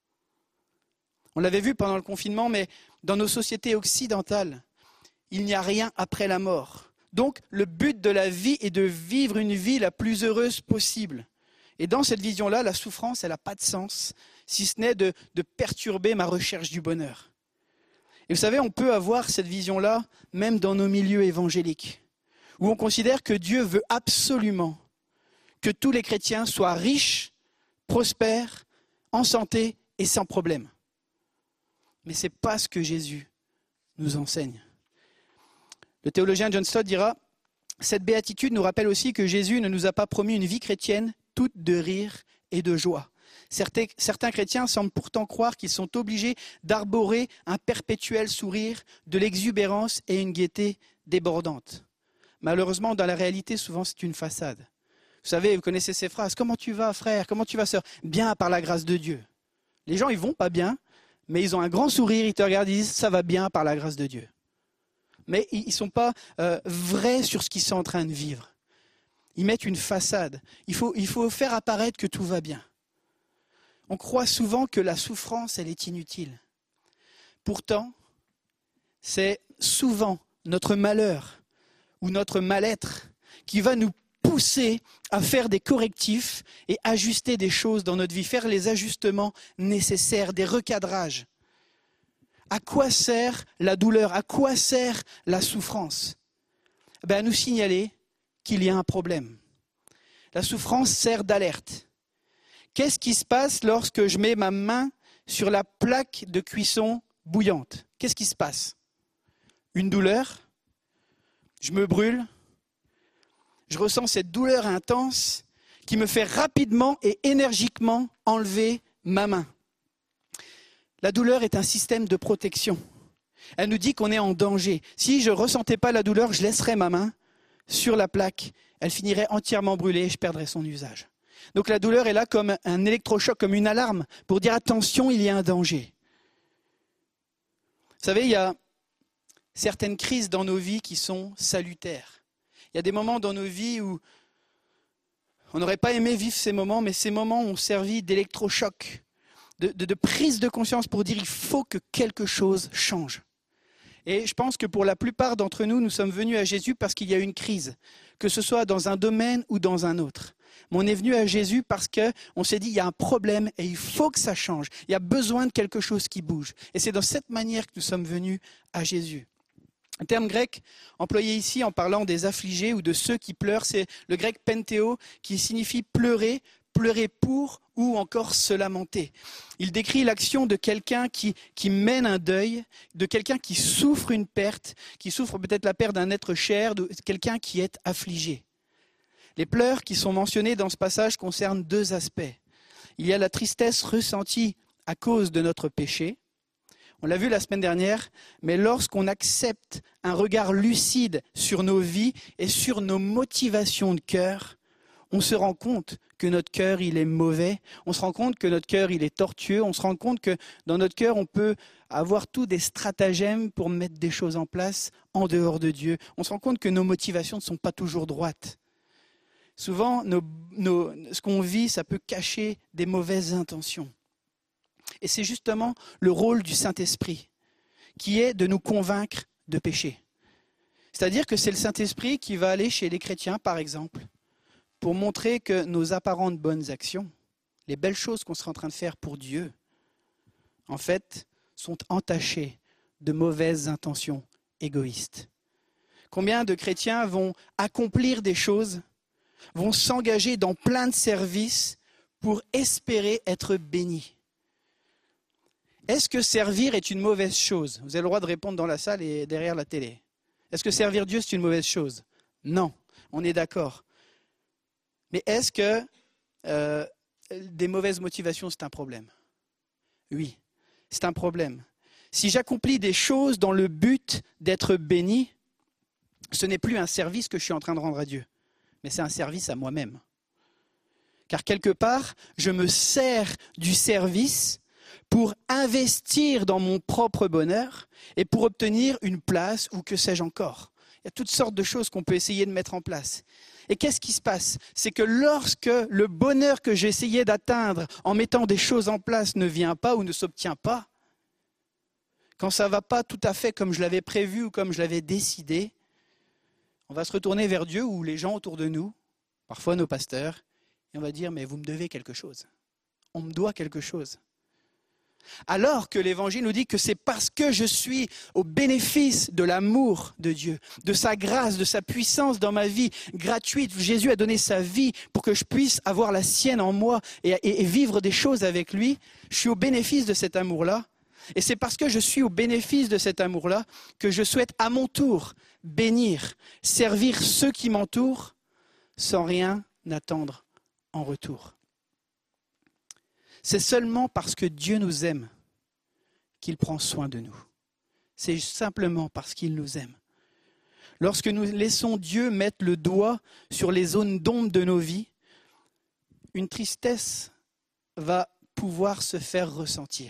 On l'avait vu pendant le confinement, mais dans nos sociétés occidentales, il n'y a rien après la mort. Donc, le but de la vie est de vivre une vie la plus heureuse possible. Et dans cette vision-là, la souffrance, elle n'a pas de sens, si ce n'est de, de perturber ma recherche du bonheur. Et vous savez, on peut avoir cette vision-là même dans nos milieux évangéliques, où on considère que Dieu veut absolument que tous les chrétiens soient riches, prospères, en santé et sans problème. Mais ce n'est pas ce que Jésus nous enseigne. Le théologien John Stott dira « Cette béatitude nous rappelle aussi que Jésus ne nous a pas promis une vie chrétienne toute de rire et de joie. Certains, certains chrétiens semblent pourtant croire qu'ils sont obligés d'arborer un perpétuel sourire, de l'exubérance et une gaieté débordante. Malheureusement, dans la réalité, souvent c'est une façade. Vous savez, vous connaissez ces phrases. Comment tu vas, frère? Comment tu vas, sœur? Bien par la grâce de Dieu. Les gens, ils vont pas bien, mais ils ont un grand sourire, ils te regardent, ils disent ça va bien par la grâce de Dieu. Mais ils ne sont pas euh, vrais sur ce qu'ils sont en train de vivre. Ils mettent une façade. Il faut, il faut faire apparaître que tout va bien. On croit souvent que la souffrance, elle est inutile. Pourtant, c'est souvent notre malheur ou notre mal-être qui va nous pousser à faire des correctifs et ajuster des choses dans notre vie, faire les ajustements nécessaires, des recadrages. À quoi sert la douleur? À quoi sert la souffrance? Ben, à nous signaler qu'il y a un problème. La souffrance sert d'alerte. Qu'est-ce qui se passe lorsque je mets ma main sur la plaque de cuisson bouillante? Qu'est-ce qui se passe? Une douleur? Je me brûle? Je ressens cette douleur intense qui me fait rapidement et énergiquement enlever ma main. La douleur est un système de protection. Elle nous dit qu'on est en danger. Si je ne ressentais pas la douleur, je laisserais ma main sur la plaque. Elle finirait entièrement brûlée et je perdrais son usage. Donc la douleur est là comme un électrochoc, comme une alarme pour dire attention, il y a un danger. Vous savez, il y a certaines crises dans nos vies qui sont salutaires. Il y a des moments dans nos vies où on n'aurait pas aimé vivre ces moments, mais ces moments ont servi d'électrochoc, de, de, de prise de conscience pour dire il faut que quelque chose change. Et je pense que pour la plupart d'entre nous, nous sommes venus à Jésus parce qu'il y a une crise, que ce soit dans un domaine ou dans un autre. Mais on est venu à Jésus parce qu'on s'est dit il y a un problème et il faut que ça change. Il y a besoin de quelque chose qui bouge. Et c'est dans cette manière que nous sommes venus à Jésus. Un terme grec employé ici en parlant des affligés ou de ceux qui pleurent, c'est le grec pentéo qui signifie pleurer, pleurer pour ou encore se lamenter. Il décrit l'action de quelqu'un qui, qui mène un deuil, de quelqu'un qui souffre une perte, qui souffre peut-être la perte d'un être cher, de quelqu'un qui est affligé. Les pleurs qui sont mentionnés dans ce passage concernent deux aspects. Il y a la tristesse ressentie à cause de notre péché. On l'a vu la semaine dernière, mais lorsqu'on accepte un regard lucide sur nos vies et sur nos motivations de cœur, on se rend compte que notre cœur, il est mauvais, on se rend compte que notre cœur, il est tortueux, on se rend compte que dans notre cœur, on peut avoir tous des stratagèmes pour mettre des choses en place en dehors de Dieu. On se rend compte que nos motivations ne sont pas toujours droites. Souvent, nos, nos, ce qu'on vit, ça peut cacher des mauvaises intentions. Et c'est justement le rôle du Saint-Esprit, qui est de nous convaincre de péché. C'est-à-dire que c'est le Saint-Esprit qui va aller chez les chrétiens, par exemple, pour montrer que nos apparentes bonnes actions, les belles choses qu'on serait en train de faire pour Dieu, en fait, sont entachées de mauvaises intentions égoïstes. Combien de chrétiens vont accomplir des choses, vont s'engager dans plein de services pour espérer être bénis? Est-ce que servir est une mauvaise chose? Vous avez le droit de répondre dans la salle et derrière la télé. Est-ce que servir Dieu, c'est une mauvaise chose? Non, on est d'accord. Mais est-ce que euh, des mauvaises motivations, c'est un problème? Oui, c'est un problème. Si j'accomplis des choses dans le but d'être béni, ce n'est plus un service que je suis en train de rendre à Dieu, mais c'est un service à moi-même. Car quelque part, je me sers du service pour investir dans mon propre bonheur et pour obtenir une place ou que sais-je encore. Il y a toutes sortes de choses qu'on peut essayer de mettre en place. Et qu'est-ce qui se passe? C'est que lorsque le bonheur que j'essayais d'atteindre en mettant des choses en place ne vient pas ou ne s'obtient pas, quand ça ne va pas tout à fait comme je l'avais prévu ou comme je l'avais décidé, on va se retourner vers Dieu ou les gens autour de nous, parfois nos pasteurs, et on va dire « mais vous me devez quelque chose, on me doit quelque chose ». Alors que l'Évangile nous dit que c'est parce que je suis au bénéfice de l'amour de Dieu, de sa grâce, de sa puissance dans ma vie gratuite. Jésus a donné sa vie pour que je puisse avoir la sienne en moi et, et, et vivre des choses avec lui. Je suis au bénéfice de cet amour-là. Et c'est parce que je suis au bénéfice de cet amour-là que je souhaite à mon tour bénir, servir ceux qui m'entourent sans rien attendre en retour. C'est seulement parce que Dieu nous aime qu'il prend soin de nous. C'est simplement parce qu'il nous aime. Lorsque nous laissons Dieu mettre le doigt sur les zones d'ombre de nos vies, une tristesse va pouvoir se faire ressentir.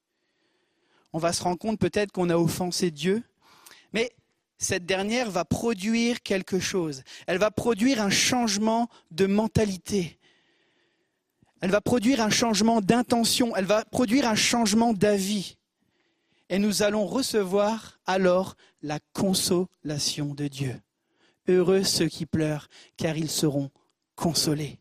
On va se rendre compte peut-être qu'on a offensé Dieu, mais cette dernière va produire quelque chose. Elle va produire un changement de mentalité. Elle va produire un changement d'intention. Elle va produire un changement d'avis. Et nous allons recevoir alors la consolation de Dieu. Heureux ceux qui pleurent, car ils seront consolés.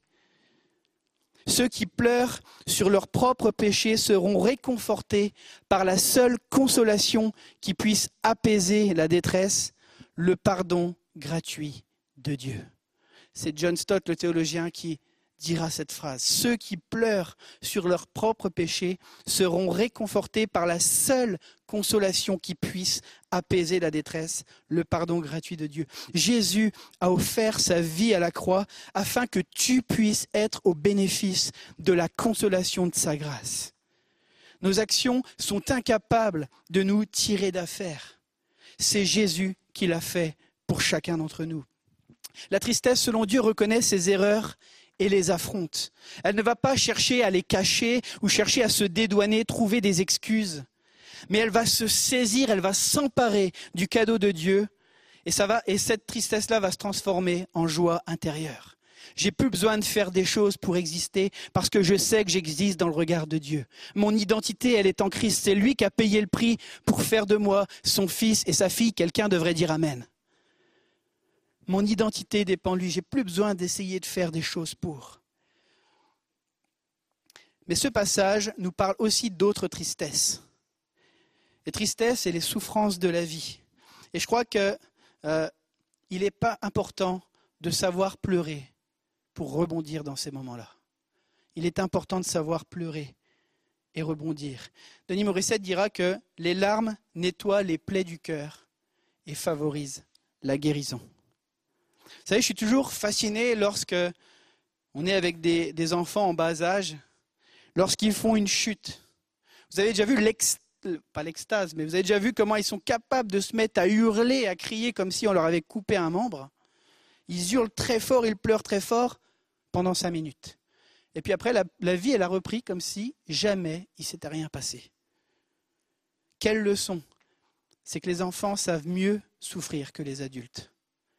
Ceux qui pleurent sur leurs propres péchés seront réconfortés par la seule consolation qui puisse apaiser la détresse, le pardon gratuit de Dieu. C'est John Stott, le théologien, qui dira cette phrase. Ceux qui pleurent sur leurs propres péchés seront réconfortés par la seule consolation qui puisse apaiser la détresse, le pardon gratuit de Dieu. Jésus a offert sa vie à la croix afin que tu puisses être au bénéfice de la consolation de sa grâce. Nos actions sont incapables de nous tirer d'affaire. C'est Jésus qui l'a fait pour chacun d'entre nous. La tristesse, selon Dieu, reconnaît ses erreurs et les affronte. Elle ne va pas chercher à les cacher ou chercher à se dédouaner, trouver des excuses. Mais elle va se saisir, elle va s'emparer du cadeau de Dieu et, ça va, et cette tristesse-là va se transformer en joie intérieure. J'ai plus besoin de faire des choses pour exister parce que je sais que j'existe dans le regard de Dieu. Mon identité, elle est en Christ. C'est lui qui a payé le prix pour faire de moi son fils et sa fille. Quelqu'un devrait dire Amen. Mon identité dépend de lui. J'ai plus besoin d'essayer de faire des choses pour. Mais ce passage nous parle aussi d'autres tristesses. Les tristesses et les souffrances de la vie. Et je crois qu'il euh, n'est pas important de savoir pleurer pour rebondir dans ces moments-là. Il est important de savoir pleurer et rebondir. Denis Morissette dira que les larmes nettoient les plaies du cœur et favorisent la guérison. Vous savez, je suis toujours fasciné lorsque on est avec des, des enfants en bas âge, lorsqu'ils font une chute. Vous avez déjà vu l'extase, pas l'extase, mais vous avez déjà vu comment ils sont capables de se mettre à hurler, à crier comme si on leur avait coupé un membre. Ils hurlent très fort, ils pleurent très fort pendant cinq minutes. Et puis après, la, la vie, elle a repris comme si jamais il ne s'était rien passé. Quelle leçon! C'est que les enfants savent mieux souffrir que les adultes.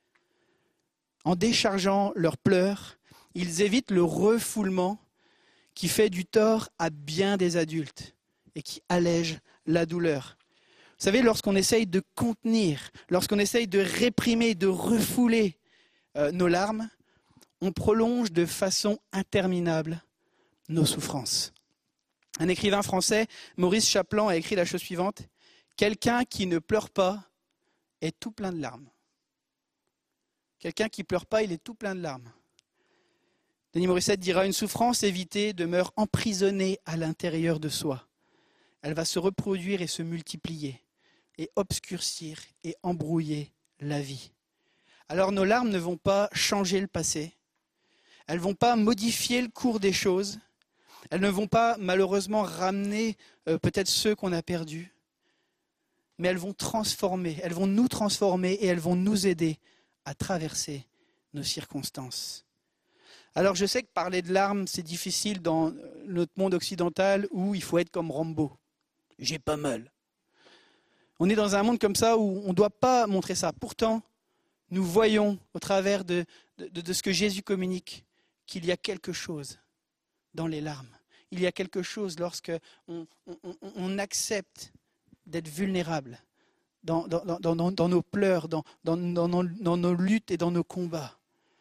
En déchargeant leurs pleurs, ils évitent le refoulement qui fait du tort à bien des adultes et qui allège la douleur. Vous savez, lorsqu'on essaye de contenir, lorsqu'on essaye de réprimer, de refouler euh, nos larmes, on prolonge de façon interminable nos souffrances. Un écrivain français, Maurice Chapelan, a écrit la chose suivante. « Quelqu'un qui ne pleure pas est tout plein de larmes. » Quelqu'un qui ne pleure pas, il est tout plein de larmes. Denis Morissette dira « Une souffrance évitée demeure emprisonnée à l'intérieur de soi. Elle va se reproduire et se multiplier, et obscurcir et embrouiller la vie. » Alors nos larmes ne vont pas changer le passé. Elles ne vont pas modifier le cours des choses. Elles ne vont pas malheureusement ramener euh, peut-être ceux qu'on a perdus. Mais elles vont transformer, elles vont nous transformer et elles vont nous aider à traverser nos circonstances. Alors je sais que parler de larmes, c'est difficile dans notre monde occidental où il faut être comme Rambo. J'ai pas mal. On est dans un monde comme ça où on ne doit pas montrer ça. Pourtant, nous voyons au travers de, de, de ce que Jésus communique qu'il y a quelque chose dans les larmes. Il y a quelque chose lorsque on, on, on accepte d'être vulnérable dans, dans, dans, dans, dans nos pleurs, dans, dans, dans, dans, dans nos luttes et dans nos combats.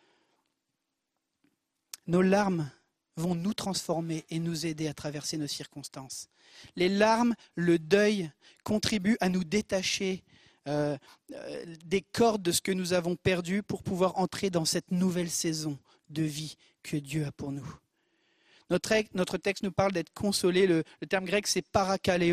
Nos larmes vont nous transformer et nous aider à traverser nos circonstances. Les larmes, le deuil, contribuent à nous détacher euh, euh, des cordes de ce que nous avons perdu pour pouvoir entrer dans cette nouvelle saison de vie que Dieu a pour nous. Notre, notre texte nous parle d'être consolé. Le, le terme grec, c'est parakaleo.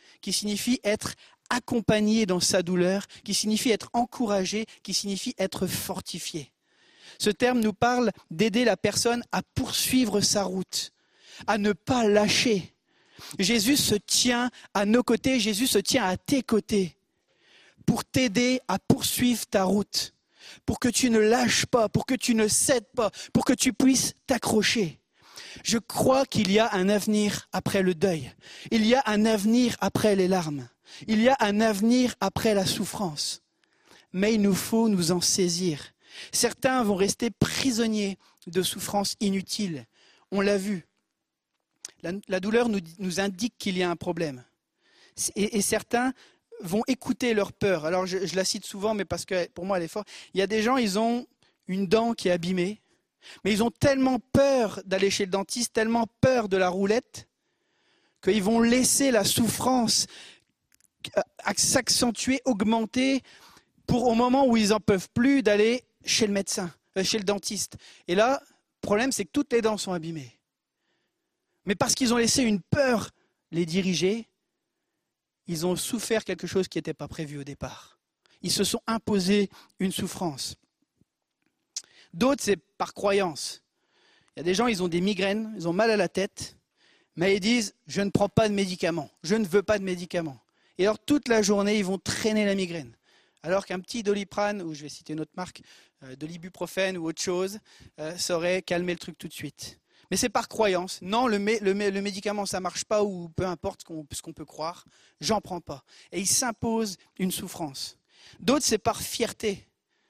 qui signifie être accompagné dans sa douleur, qui signifie être encouragé, qui signifie être fortifié. Ce terme nous parle d'aider la personne à poursuivre sa route, à ne pas lâcher. Jésus se tient à nos côtés, Jésus se tient à tes côtés pour t'aider à poursuivre ta route, pour que tu ne lâches pas, pour que tu ne cèdes pas, pour que tu puisses t'accrocher. Je crois qu'il y a un avenir après le deuil. Il y a un avenir après les larmes. Il y a un avenir après la souffrance. Mais il nous faut nous en saisir. Certains vont rester prisonniers de souffrances inutiles. On l'a vu. La, la douleur nous, nous indique qu'il y a un problème. Et, et certains vont écouter leur peur. Alors je, je la cite souvent, mais parce que pour moi elle est forte. Il y a des gens, ils ont une dent qui est abîmée, mais ils ont tellement peur d'aller chez le dentiste, tellement peur de la roulette, qu'ils vont laisser la souffrance s'accentuer, augmenter, pour au moment où ils n'en peuvent plus d'aller chez le médecin, euh, chez le dentiste. Et là, le problème, c'est que toutes les dents sont abîmées. Mais parce qu'ils ont laissé une peur les diriger, ils ont souffert quelque chose qui n'était pas prévu au départ. Ils se sont imposés une souffrance. D'autres, c'est par croyance. Il y a des gens, ils ont des migraines, ils ont mal à la tête, mais ils disent « je ne prends pas de médicaments, je ne veux pas de médicaments ». Et alors toute la journée, ils vont traîner la migraine. Alors qu'un petit Doliprane, ou je vais citer une autre marque, euh, de l'ibuprofène ou autre chose, euh, saurait calmer le truc tout de suite. Mais c'est par croyance. Non, le, mé- le, mé- le médicament, ça ne marche pas, ou peu importe ce qu'on, ce qu'on peut croire, j'en prends pas. Et ils s'imposent une souffrance. D'autres, c'est par fierté.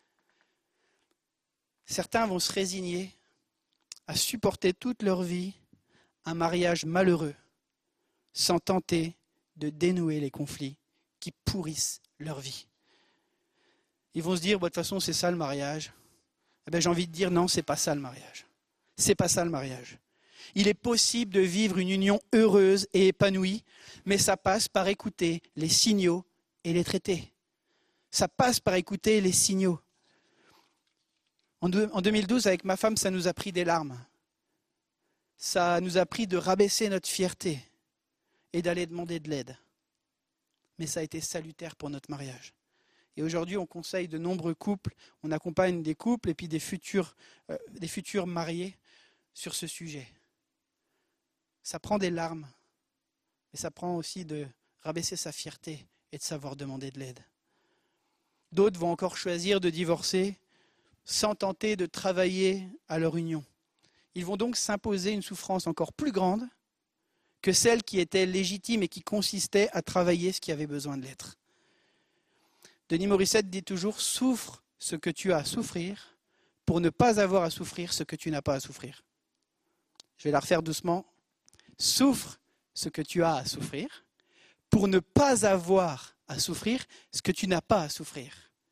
Certains vont se résigner à supporter toute leur vie un mariage malheureux, sans tenter de dénouer les conflits qui pourrissent leur vie. Ils vont se dire, bah, de toute façon, c'est ça le mariage. Eh bien, j'ai envie de dire, non, c'est pas ça le mariage. C'est pas ça le mariage. Il est possible de vivre une union heureuse et épanouie, mais ça passe par écouter les signaux et les traiter. Ça passe par écouter les signaux. En deux mille douze, avec ma femme, ça nous a pris des larmes. Ça nous a pris de rabaisser notre fierté et d'aller demander de l'aide. Mais ça a été salutaire pour notre mariage. Et aujourd'hui, on conseille de nombreux couples, on accompagne des couples et puis des futurs, euh, des futurs mariés sur ce sujet. Ça prend des larmes, mais ça prend aussi de rabaisser sa fierté et de savoir demander de l'aide. D'autres vont encore choisir de divorcer sans tenter de travailler à leur union. Ils vont donc s'imposer une souffrance encore plus grande que celle qui était légitime et qui consistait à travailler ce qui avait besoin de l'être. Denis Morissette dit toujours « Souffre ce que tu as à souffrir pour ne pas avoir à souffrir ce que tu n'as pas à souffrir. » Je vais la refaire doucement. « Souffre ce que tu as à souffrir pour ne pas avoir à souffrir ce que tu n'as pas à souffrir. »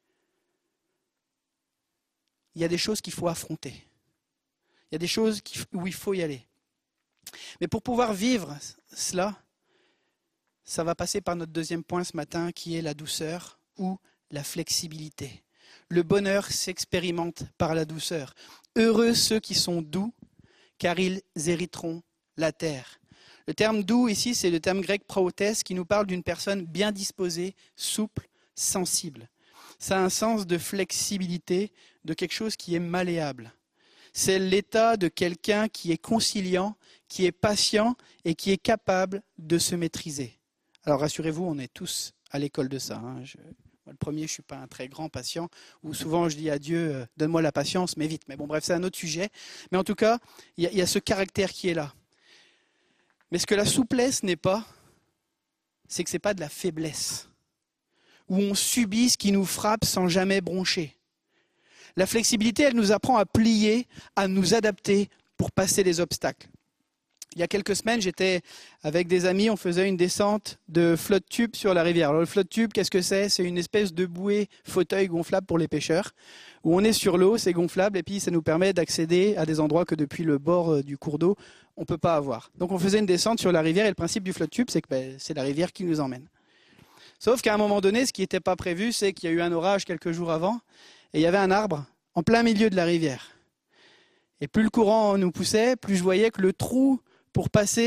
Il y a des choses qu'il faut affronter. Il y a des choses où il faut y aller. Mais pour pouvoir vivre cela, ça va passer par notre deuxième point ce matin, qui est la douceur ou la flexibilité. Le bonheur s'expérimente par la douceur. Heureux ceux qui sont doux, car ils hériteront la terre. Le terme doux ici, c'est le terme grec praotes, qui nous parle d'une personne bien disposée, souple, sensible. Ça a un sens de flexibilité, de quelque chose qui est malléable. C'est l'état de quelqu'un qui est conciliant, qui est patient et qui est capable de se maîtriser. Alors rassurez-vous, on est tous à l'école de ça. Hein. Je, moi, le premier, je ne suis pas un très grand patient, où souvent je dis à Dieu, euh, donne-moi la patience, mais vite. Mais bon, bref, c'est un autre sujet. Mais en tout cas, il y, y a ce caractère qui est là. Mais ce que la souplesse n'est pas, c'est que ce n'est pas de la faiblesse, où on subit ce qui nous frappe sans jamais broncher. La flexibilité, elle nous apprend à plier, à nous adapter pour passer les obstacles. Il y a quelques semaines, j'étais avec des amis, on faisait une descente de flotte tube sur la rivière. Alors le flotte tube, qu'est-ce que c'est ? C'est une espèce de bouée fauteuil gonflable pour les pêcheurs, où on est sur l'eau, c'est gonflable, et puis ça nous permet d'accéder à des endroits que depuis le bord du cours d'eau, on ne peut pas avoir. Donc on faisait une descente sur la rivière, et le principe du flotte tube, c'est que ben, c'est la rivière qui nous emmène. Sauf qu'à un moment donné, ce qui n'était pas prévu, c'est qu'il y a eu un orage quelques jours avant, et il y avait un arbre en plein milieu de la rivière. Et plus le courant nous poussait, plus je voyais que le trou pour passer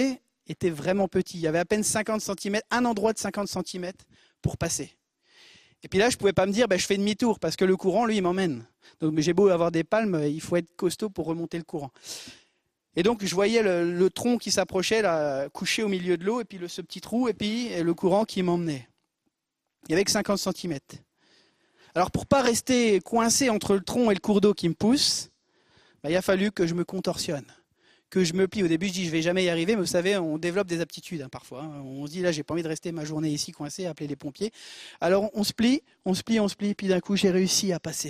était vraiment petit. Il y avait à peine cinquante centimètres, un endroit de cinquante centimètres pour passer. Et puis là, je ne pouvais pas me dire, ben, je fais demi-tour, parce que le courant, lui, il m'emmène. Donc j'ai beau avoir des palmes, il faut être costaud pour remonter le courant. Et donc je voyais le, le tronc qui s'approchait, là, couché au milieu de l'eau, et puis le, ce petit trou, et puis le courant qui m'emmenait. Il y avait que cinquante centimètres. Alors pour ne pas rester coincé entre le tronc et le cours d'eau qui me pousse, ben, il a fallu que je me contorsionne, que je me plie. Au début, je dis, je ne vais jamais y arriver, mais vous savez, on développe des aptitudes hein, parfois. Hein. On se dit, là, j'ai pas envie de rester ma journée ici coincé, appeler les pompiers. Alors on se plie, on se plie, on se plie, puis d'un coup, j'ai réussi à passer.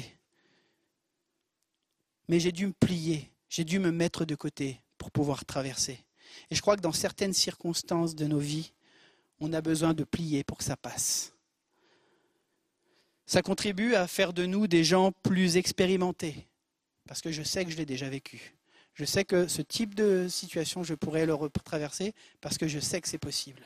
Mais j'ai dû me plier, j'ai dû me mettre de côté pour pouvoir traverser. Et je crois que dans certaines circonstances de nos vies, on a besoin de plier pour que ça passe. Ça contribue à faire de nous des gens plus expérimentés, parce que je sais que je l'ai déjà vécu. Je sais que ce type de situation, je pourrais le traverser, parce que je sais que c'est possible.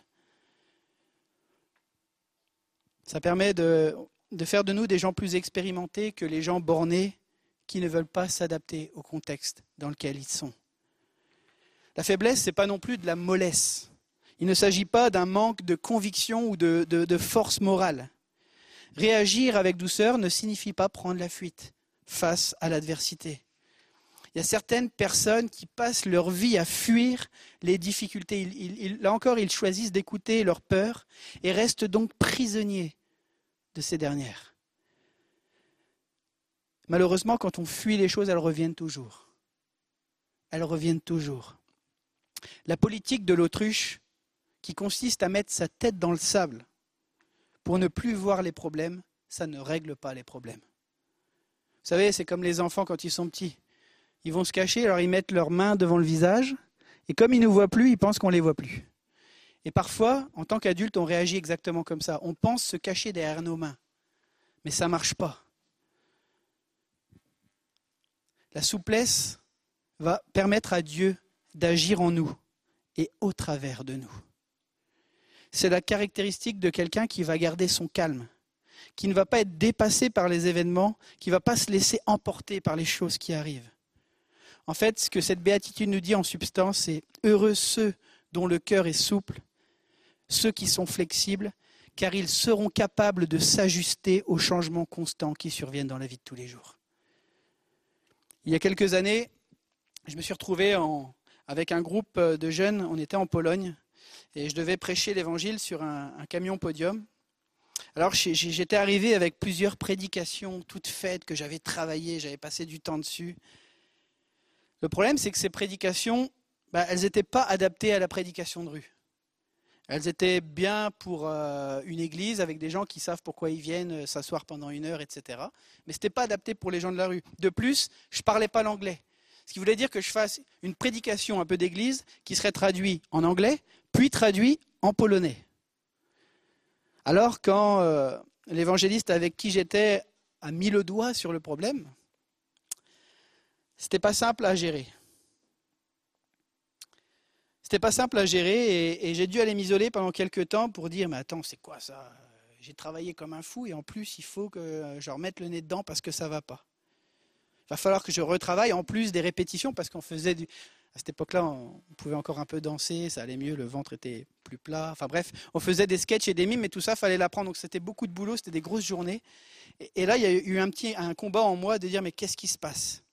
Ça permet de, de faire de nous des gens plus expérimentés que les gens bornés qui ne veulent pas s'adapter au contexte dans lequel ils sont. La faiblesse, ce n'est pas non plus de la mollesse. Il ne s'agit pas d'un manque de conviction ou de, de, de force morale. Réagir avec douceur ne signifie pas prendre la fuite face à l'adversité. Il y a certaines personnes qui passent leur vie à fuir les difficultés. Ils, ils, là encore, ils choisissent d'écouter leur peur et restent donc prisonniers de ces dernières. Malheureusement, quand on fuit les choses, elles reviennent toujours. Elles reviennent toujours. La politique de l'autruche, qui consiste à mettre sa tête dans le sable pour ne plus voir les problèmes, ça ne règle pas les problèmes. Vous savez, c'est comme les enfants quand ils sont petits. Ils vont se cacher, alors ils mettent leurs mains devant le visage, et comme ils ne nous voient plus, ils pensent qu'on ne les voit plus. Et parfois, en tant qu'adulte, on réagit exactement comme ça. On pense se cacher derrière nos mains, mais ça ne marche pas. La souplesse va permettre à Dieu d'agir en nous et au travers de nous. C'est la caractéristique de quelqu'un qui va garder son calme, qui ne va pas être dépassé par les événements, qui ne va pas se laisser emporter par les choses qui arrivent. En fait, ce que cette béatitude nous dit en substance, c'est « Heureux ceux dont le cœur est souple, ceux qui sont flexibles, car ils seront capables de s'ajuster aux changements constants qui surviennent dans la vie de tous les jours. » Il y a quelques années, je me suis retrouvé en, avec un groupe de jeunes, on était en Pologne, et je devais prêcher l'évangile sur un, un camion podium. Alors j'étais arrivé avec plusieurs prédications toutes faites, que j'avais travaillées, j'avais passé du temps dessus. Le problème, c'est que ces prédications, bah, elles n'étaient pas adaptées à la prédication de rue. Elles étaient bien pour euh, une église avec des gens qui savent pourquoi ils viennent euh, s'asseoir pendant une heure, et cetera. Mais ce n'était pas adapté pour les gens de la rue. De plus, je ne parlais pas l'anglais. Ce qui voulait dire que je fasse une prédication un peu d'église qui serait traduite en anglais, puis traduite en polonais. Alors quand euh, l'évangéliste avec qui j'étais a mis le doigt sur le problème, c'était pas simple à gérer. C'était pas simple à gérer et, et j'ai dû aller m'isoler pendant quelques temps pour dire mais attends, c'est quoi ça? J'ai travaillé comme un fou et en plus il faut que je remette le nez dedans parce que ça va pas. Il va falloir que je retravaille en plus des répétitions parce qu'on faisait du... À cette époque-là, on pouvait encore un peu danser, ça allait mieux, le ventre était plus plat. Enfin bref, on faisait des sketchs et des mimes, mais tout ça, il fallait l'apprendre. Donc c'était beaucoup de boulot, c'était des grosses journées. Et, et là, il y a eu un petit un combat en moi de dire, mais qu'est-ce qui se passe?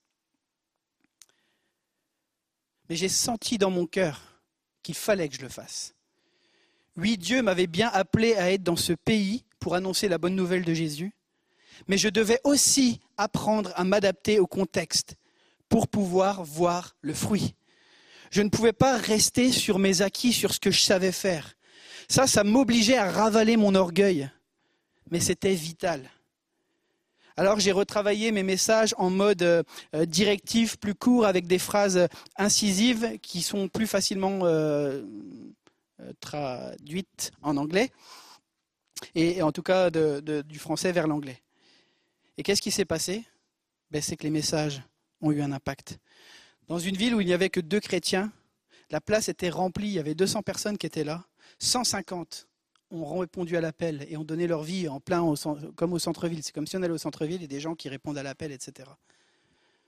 Mais j'ai senti dans mon cœur qu'il fallait que je le fasse. Oui, Dieu m'avait bien appelé à être dans ce pays pour annoncer la bonne nouvelle de Jésus, mais je devais aussi apprendre à m'adapter au contexte pour pouvoir voir le fruit. Je ne pouvais pas rester sur mes acquis, sur ce que je savais faire. Ça, ça m'obligeait à ravaler mon orgueil, mais c'était vital. Alors j'ai retravaillé mes messages en mode euh, directif, plus court, avec des phrases incisives qui sont plus facilement euh, traduites en anglais, et, et en tout cas de, de, du français vers l'anglais. Et qu'est-ce qui s'est passé? Ben, c'est que les messages ont eu un impact. Dans une ville où il n'y avait que deux chrétiens, la place était remplie, il y avait deux cents personnes qui étaient là, cent cinquante ont répondu à l'appel et ont donné leur vie en plein au, comme au centre-ville. C'est comme si on allait au centre-ville et des gens qui répondent à l'appel, et cetera.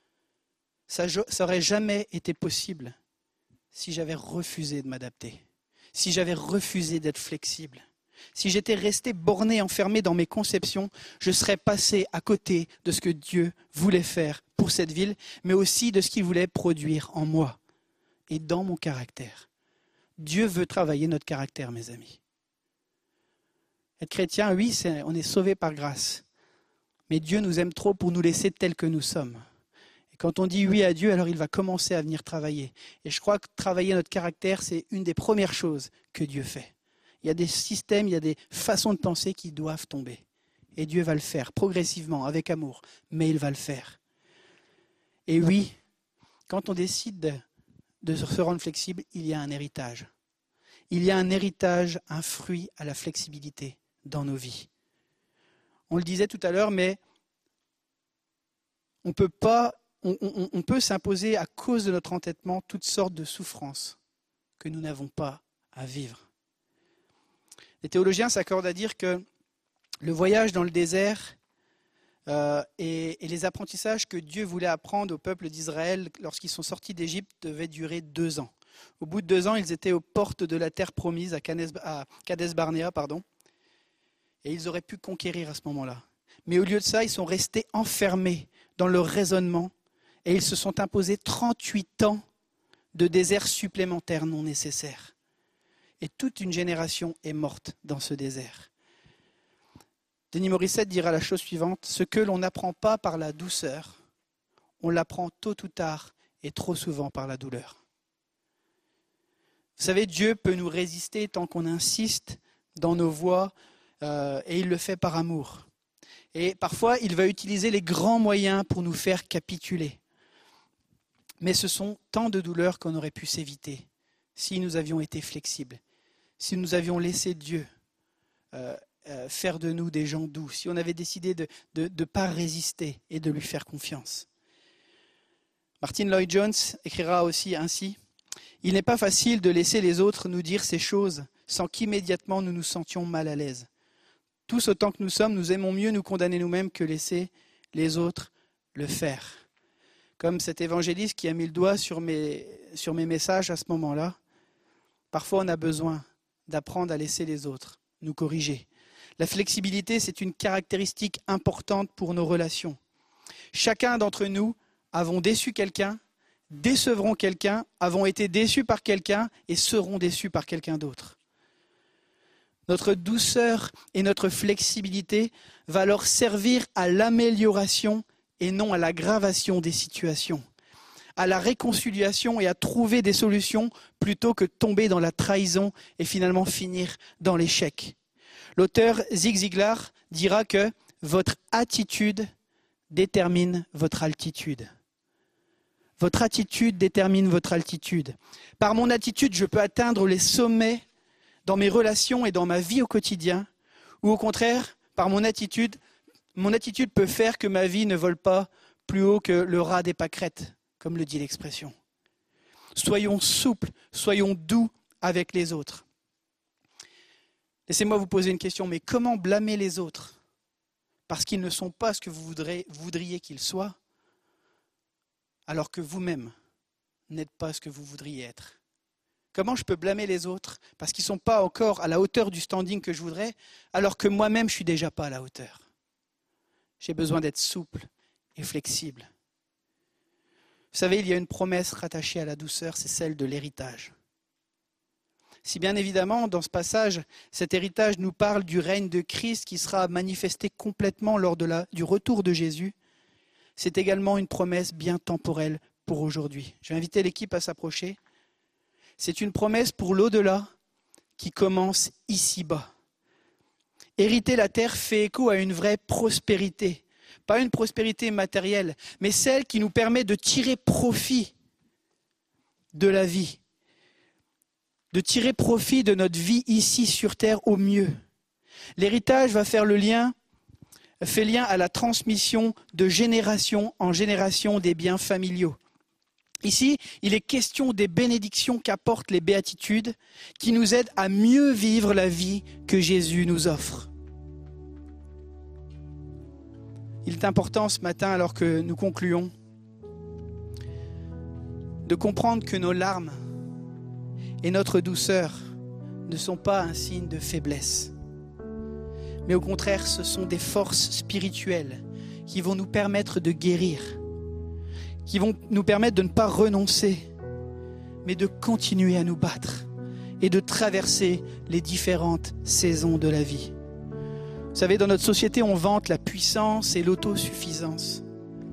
Ça n'aurait jamais été possible si j'avais refusé de m'adapter. si j'avais refusé d'être flexible. Si j'étais resté borné, enfermé dans mes conceptions, je serais passé à côté de ce que Dieu voulait faire pour cette ville, mais aussi de ce qu'il voulait produire en moi et dans mon caractère. Dieu veut travailler notre caractère, mes amis. Être chrétien, oui, c'est, on est sauvé par grâce. Mais Dieu nous aime trop pour nous laisser tels que nous sommes. Et quand on dit oui à Dieu, alors il va commencer à venir travailler. Et je crois que travailler notre caractère, c'est une des premières choses que Dieu fait. Il y a des systèmes, il y a des façons de penser qui doivent tomber. Et Dieu va le faire progressivement, avec amour, mais il va le faire. Et oui, quand on décide de, de se rendre flexible, il y a un héritage. Il y a un héritage, un fruit à la flexibilité dans nos vies. On le disait tout à l'heure, mais on peut pas, on, on, on peut s'imposer à cause de notre entêtement toutes sortes de souffrances que nous n'avons pas à vivre. Les théologiens s'accordent à dire que le voyage dans le désert euh, et, et les apprentissages que Dieu voulait apprendre au peuple d'Israël lorsqu'ils sont sortis d'Égypte devaient durer deux ans. Au bout de deux ans, ils étaient aux portes de la terre promise à Kades Barnéa, pardon, et ils auraient pu conquérir à ce moment-là. Mais au lieu de ça, ils sont restés enfermés dans leur raisonnement et ils se sont imposés trente-huit ans de désert supplémentaire non nécessaire. Et toute une génération est morte dans ce désert. Denis Morissette dira la chose suivante: ce que l'on n'apprend pas par la douceur, on l'apprend tôt ou tard et trop souvent par la douleur. Vous savez, Dieu peut nous résister tant qu'on insiste dans nos voies euh, et il le fait par amour. Et parfois, il va utiliser les grands moyens pour nous faire capituler. Mais ce sont tant de douleurs qu'on aurait pu s'éviter si nous avions été flexibles. Si nous avions laissé Dieu euh, euh, faire de nous des gens doux, si on avait décidé de ne de, de pas résister et de lui faire confiance. Martin Lloyd-Jones écrira aussi ainsi: « Il n'est pas facile de laisser les autres nous dire ces choses sans qu'immédiatement nous nous sentions mal à l'aise. Tous autant que nous sommes, nous aimons mieux nous condamner nous-mêmes que laisser les autres le faire. » Comme cet évangéliste qui a mis le doigt sur mes, sur mes messages à ce moment-là, parfois on a besoin d'apprendre à laisser les autres nous corriger. La flexibilité, c'est une caractéristique importante pour nos relations. Chacun d'entre nous avons déçu quelqu'un, décevront quelqu'un, avons été déçus par quelqu'un et seront déçus par quelqu'un d'autre. Notre douceur et notre flexibilité va leur servir à l'amélioration et non à l'aggravation des situations, à la réconciliation et à trouver des solutions plutôt que tomber dans la trahison et finalement finir dans l'échec. L'auteur Zig Ziglar dira que votre attitude détermine votre altitude. Votre attitude détermine votre altitude. Par mon attitude, je peux atteindre les sommets dans mes relations et dans ma vie au quotidien, ou au contraire, par mon attitude, mon attitude peut faire que ma vie ne vole pas plus haut que le rat des pâquerettes, comme le dit l'expression. Soyons souples, soyons doux avec les autres. Laissez-moi vous poser une question, mais comment blâmer les autres parce qu'ils ne sont pas ce que vous voudriez, voudriez qu'ils soient, alors que vous-même n'êtes pas ce que vous voudriez être? Comment je peux blâmer les autres parce qu'ils ne sont pas encore à la hauteur du standing que je voudrais, alors que moi-même je ne suis déjà pas à la hauteur? J'ai besoin d'être souple et flexible. Vous savez, il y a une promesse rattachée à la douceur, c'est celle de l'héritage. Si bien évidemment, dans ce passage, cet héritage nous parle du règne de Christ qui sera manifesté complètement lors de la, du retour de Jésus, c'est également une promesse bien temporelle pour aujourd'hui. Je vais inviter l'équipe à s'approcher. C'est une promesse pour l'au-delà qui commence ici-bas. Hériter la terre fait écho à une vraie prospérité. Pas une prospérité matérielle, mais celle qui nous permet de tirer profit de la vie. De tirer profit de notre vie ici sur terre au mieux. L'héritage va faire le lien, fait lien à la transmission de génération en génération des biens familiaux. Ici, il est question des bénédictions qu'apportent les béatitudes, qui nous aident à mieux vivre la vie que Jésus nous offre. Il est important ce matin, alors que nous concluons, de comprendre que nos larmes et notre douceur ne sont pas un signe de faiblesse. Mais au contraire, ce sont des forces spirituelles qui vont nous permettre de guérir, qui vont nous permettre de ne pas renoncer, mais de continuer à nous battre et de traverser les différentes saisons de la vie. Vous savez, dans notre société, on vante la puissance et l'autosuffisance.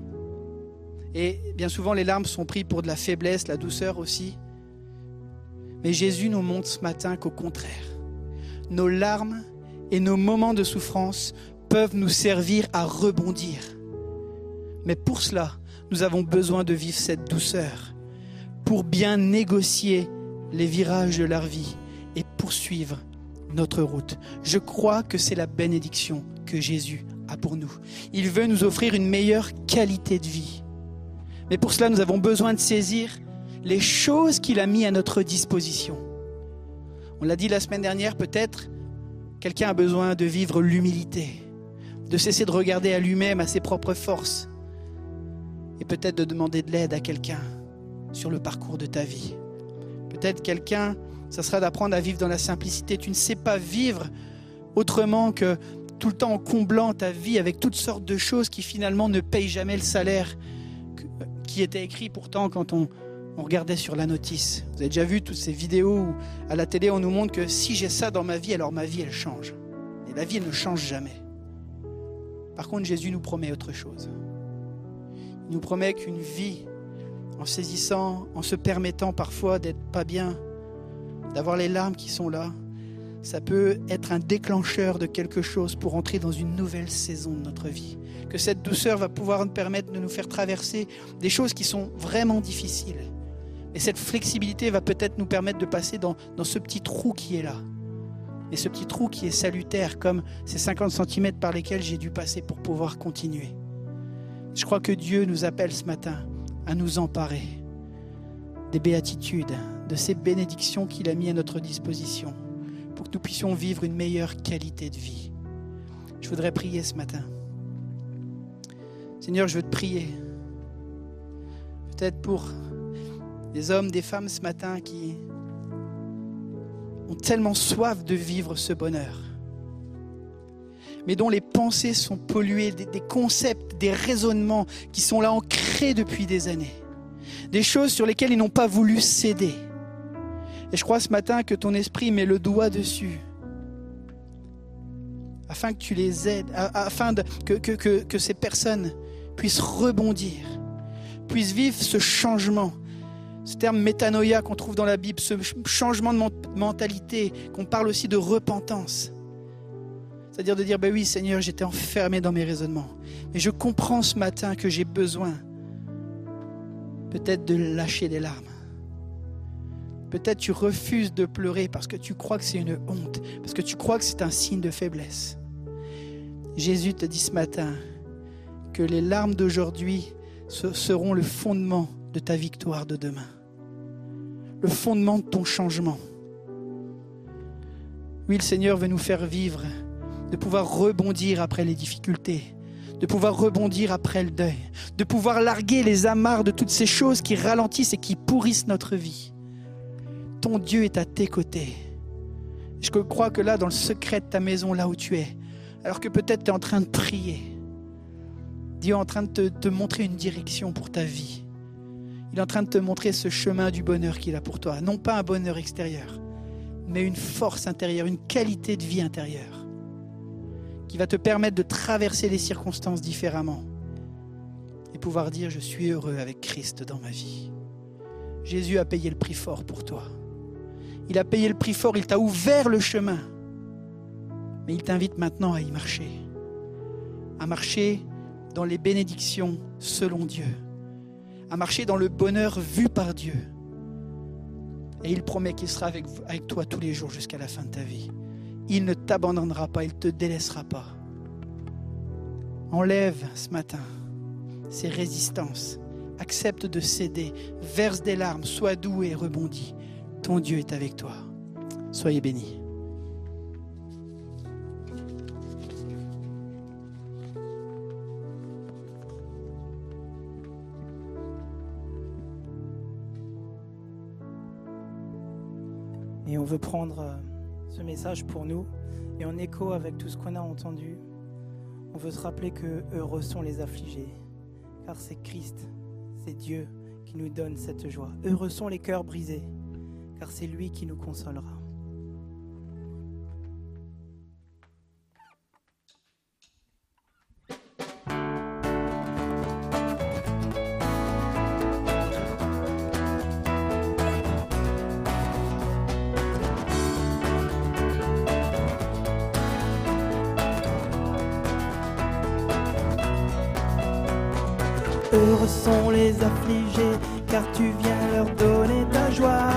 Et bien souvent, les larmes sont prises pour de la faiblesse, la douceur aussi. Mais Jésus nous montre ce matin qu'au contraire, nos larmes et nos moments de souffrance peuvent nous servir à rebondir. Mais pour cela, nous avons besoin de vivre cette douceur pour bien négocier les virages de la vie et poursuivre notre route. Je crois que c'est la bénédiction que Jésus a pour nous. Il veut nous offrir une meilleure qualité de vie. Mais pour cela, nous avons besoin de saisir les choses qu'il a mises à notre disposition. On l'a dit la semaine dernière, peut-être, quelqu'un a besoin de vivre l'humilité, de cesser de regarder à lui-même, à ses propres forces, et peut-être de demander de l'aide à quelqu'un sur le parcours de ta vie. Peut-être quelqu'un, ça sera d'apprendre à vivre dans la simplicité. Tu ne sais pas vivre autrement que tout le temps en comblant ta vie avec toutes sortes de choses qui finalement ne payent jamais le salaire qui était écrit pourtant quand on, on regardait sur la notice. Vous avez déjà vu toutes ces vidéos où à la télé on nous montre que si j'ai ça dans ma vie, alors ma vie elle change. Et la vie elle ne change jamais. Par contre, Jésus nous promet autre chose. Il nous promet qu'une vie, en saisissant, en se permettant parfois d'être pas bien, d'avoir les larmes qui sont là, ça peut être un déclencheur de quelque chose pour entrer dans une nouvelle saison de notre vie. Que cette douceur va pouvoir nous permettre de nous faire traverser des choses qui sont vraiment difficiles. Et cette flexibilité va peut-être nous permettre de passer dans, dans ce petit trou qui est là. Et ce petit trou qui est salutaire, comme ces cinquante centimètres par lesquels j'ai dû passer pour pouvoir continuer. Je crois que Dieu nous appelle ce matin à nous emparer des béatitudes, de ces bénédictions qu'il a mis à notre disposition pour que nous puissions vivre une meilleure qualité de vie. Je voudrais prier ce matin. Seigneur, je veux te prier. Peut-être pour des hommes, des femmes ce matin qui ont tellement soif de vivre ce bonheur, mais dont les pensées sont polluées, des, des concepts, des raisonnements qui sont là ancrés depuis des années. Des choses sur lesquelles ils n'ont pas voulu céder. Et je crois ce matin que ton esprit met le doigt dessus, afin que tu les aides, afin de, que, que, que, que ces personnes puissent rebondir, puissent vivre ce changement. Ce terme métanoïa qu'on trouve dans la Bible, ce changement de mentalité, qu'on parle aussi de repentance. C'est-à-dire de dire, ben oui Seigneur, j'étais enfermé dans mes raisonnements. Mais je comprends ce matin que j'ai besoin peut-être de lâcher des larmes. Peut-être tu refuses de pleurer parce que tu crois que c'est une honte, parce que tu crois que c'est un signe de faiblesse. Jésus te dit ce matin que les larmes d'aujourd'hui seront le fondement de ta victoire de demain. Le fondement de ton changement. Oui, le Seigneur veut nous faire vivre, de pouvoir rebondir après les difficultés, de pouvoir rebondir après le deuil, de pouvoir larguer les amarres de toutes ces choses qui ralentissent et qui pourrissent notre vie. Ton Dieu est à tes côtés. Je crois que là, dans le secret de ta maison, là où tu es, alors que peut-être tu es en train de prier, Dieu est en train de te, te montrer une direction pour ta vie. Il est en train de te montrer ce chemin du bonheur qu'il a pour toi. Non pas un bonheur extérieur, mais une force intérieure, une qualité de vie intérieure qui va te permettre de traverser les circonstances différemment et pouvoir dire « Je suis heureux avec Christ dans ma vie ». Jésus a payé le prix fort pour toi. Il a payé le prix fort, il t'a ouvert le chemin. Mais il t'invite maintenant à y marcher. À marcher dans les bénédictions selon Dieu. À marcher dans le bonheur vu par Dieu. Et il promet qu'il sera avec, avec toi tous les jours jusqu'à la fin de ta vie. Il ne t'abandonnera pas, il ne te délaissera pas. Enlève ce matin ces résistances. Accepte de céder, verse des larmes, sois doux et rebondis. Ton Dieu est avec toi. Soyez bénis. Et on veut prendre ce message pour nous et en écho avec tout ce qu'on a entendu, on veut se rappeler que heureux sont les affligés, car c'est Christ, c'est Dieu qui nous donne cette joie. Heureux sont les cœurs brisés, car c'est lui qui nous consolera. Heureux sont les affligés, car tu viens leur donner ta joie.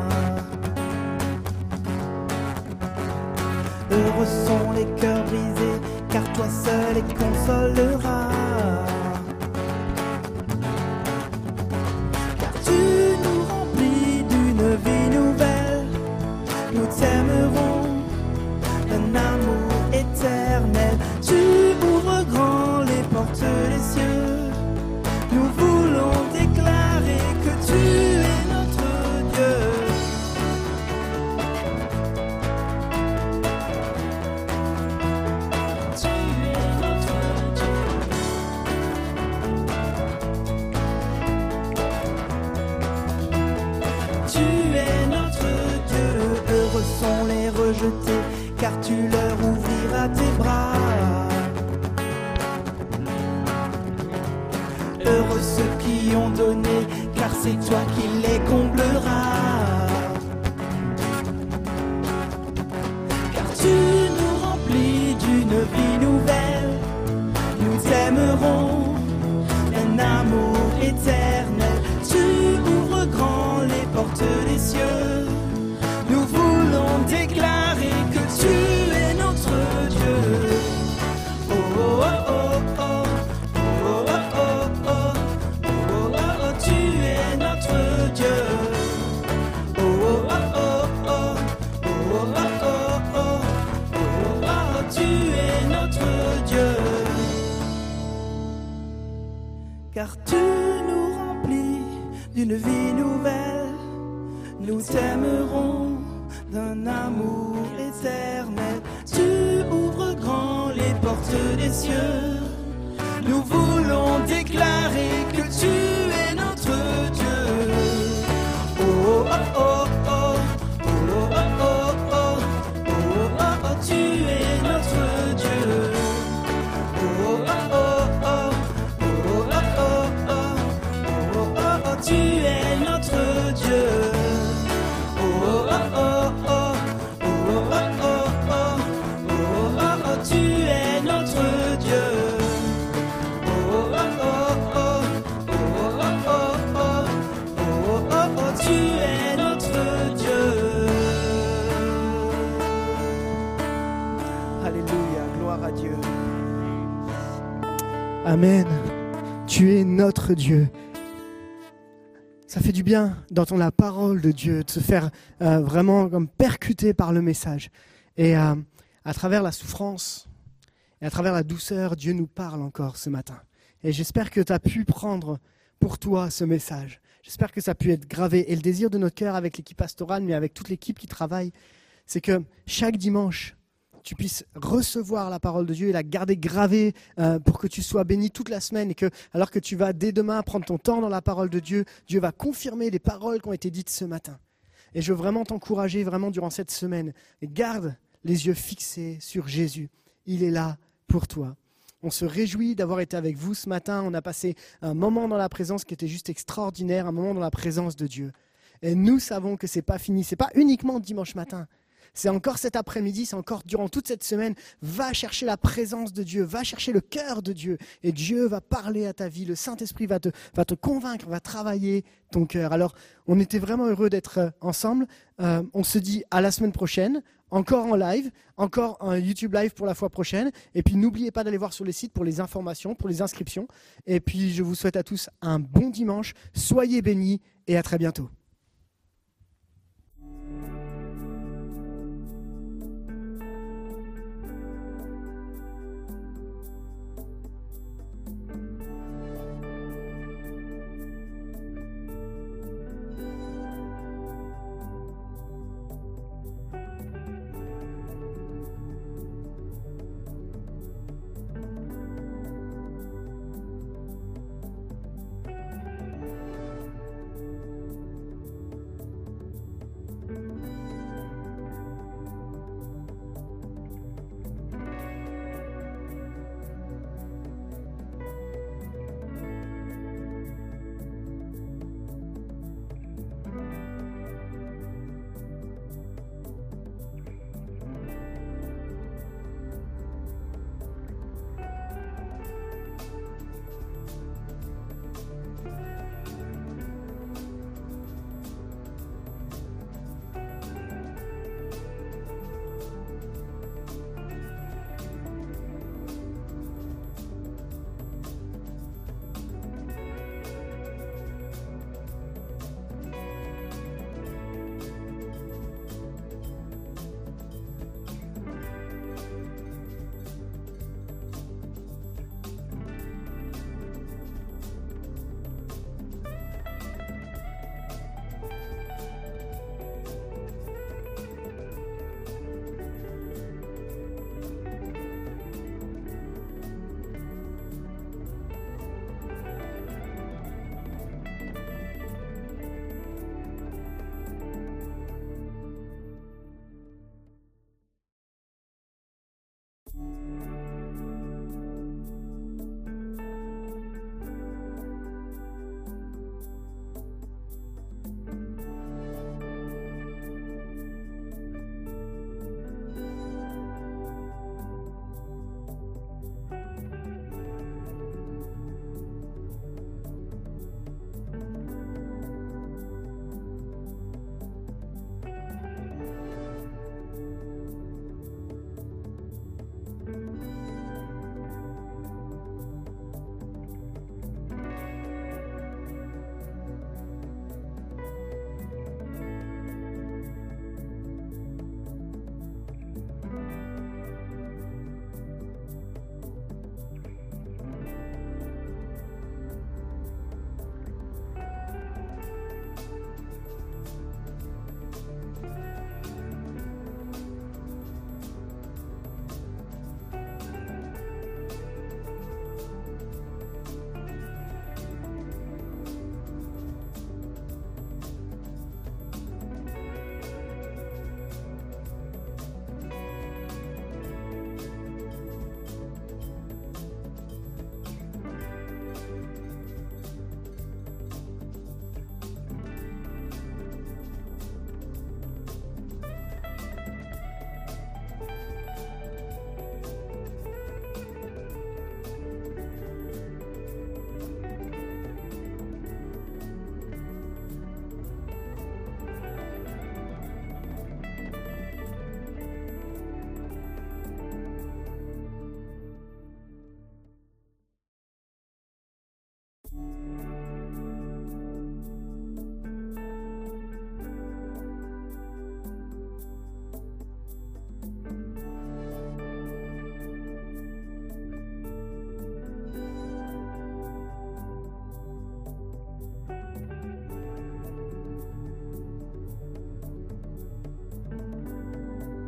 Heureux sont les cœurs brisés, car toi seul les consoleras. Car tu nous remplis d'une vie nouvelle, nous t'aimerons d'un amour éternel. Tu ouvres grand les portes des cieux. Nous voulons déclarer que tu es notre Dieu. Tu es notre Dieu. Tu es notre Dieu. Heureux sont les rejetés, car tu leur ouvriras tes bras. Heureux ceux qui ont donné, car c'est toi qui les combleras. Car tu nous remplis d'une vie nouvelle, nous t'aimerons d'un amour éternel. Tu ouvres grand les portes des cieux, nous voulons déclarer que tu es notre Dieu. Oh oh oh oh oh. Car tu nous remplis d'une vie nouvelle, nous t'aimerons d'un amour éternel. Tu ouvres grand les portes des cieux, nous voulons déclarer que tu es notre Dieu. Oh oh oh oh, oh oh oh oh, oh oh oh, tu es notre Dieu. Oh oh oh oh. Tu es notre Dieu. Oh oh oh oh, oh oh oh oh, oh oh oh, tu es notre Dieu. Oh oh oh oh, oh oh oh oh, oh oh oh, tu es notre Dieu. Alléluia, gloire à Dieu. Amen. Tu es notre Dieu. Ça fait du bien d'entendre la parole de Dieu, de se faire euh, vraiment comme percuter par le message. Et euh, à travers la souffrance et à travers la douceur, Dieu nous parle encore ce matin. Et j'espère que tu as pu prendre pour toi ce message. J'espère que ça a pu être gravé. Et le désir de notre cœur avec l'équipe pastorale, mais avec toute l'équipe qui travaille, c'est que chaque dimanche, tu puisses recevoir la parole de Dieu et la garder gravée euh, pour que tu sois béni toute la semaine et que, alors que tu vas dès demain prendre ton temps dans la parole de Dieu, Dieu va confirmer les paroles qui ont été dites ce matin. Et je veux vraiment t'encourager vraiment durant cette semaine. Et garde les yeux fixés sur Jésus. Il est là pour toi. On se réjouit d'avoir été avec vous ce matin. On a passé un moment dans la présence qui était juste extraordinaire, un moment dans la présence de Dieu. Et nous savons que ce n'est pas fini. Ce n'est pas uniquement dimanche matin. C'est encore cet après-midi, c'est encore durant toute cette semaine. Va chercher la présence de Dieu, va chercher le cœur de Dieu. Et Dieu va parler à ta vie, le Saint-Esprit va te, va te convaincre, va travailler ton cœur. Alors, on était vraiment heureux d'être ensemble. Euh, on se dit à la semaine prochaine, encore en live, encore un YouTube live pour la fois prochaine. Et puis, n'oubliez pas d'aller voir sur les sites pour les informations, pour les inscriptions. Et puis, je vous souhaite à tous un bon dimanche. Soyez bénis et à très bientôt.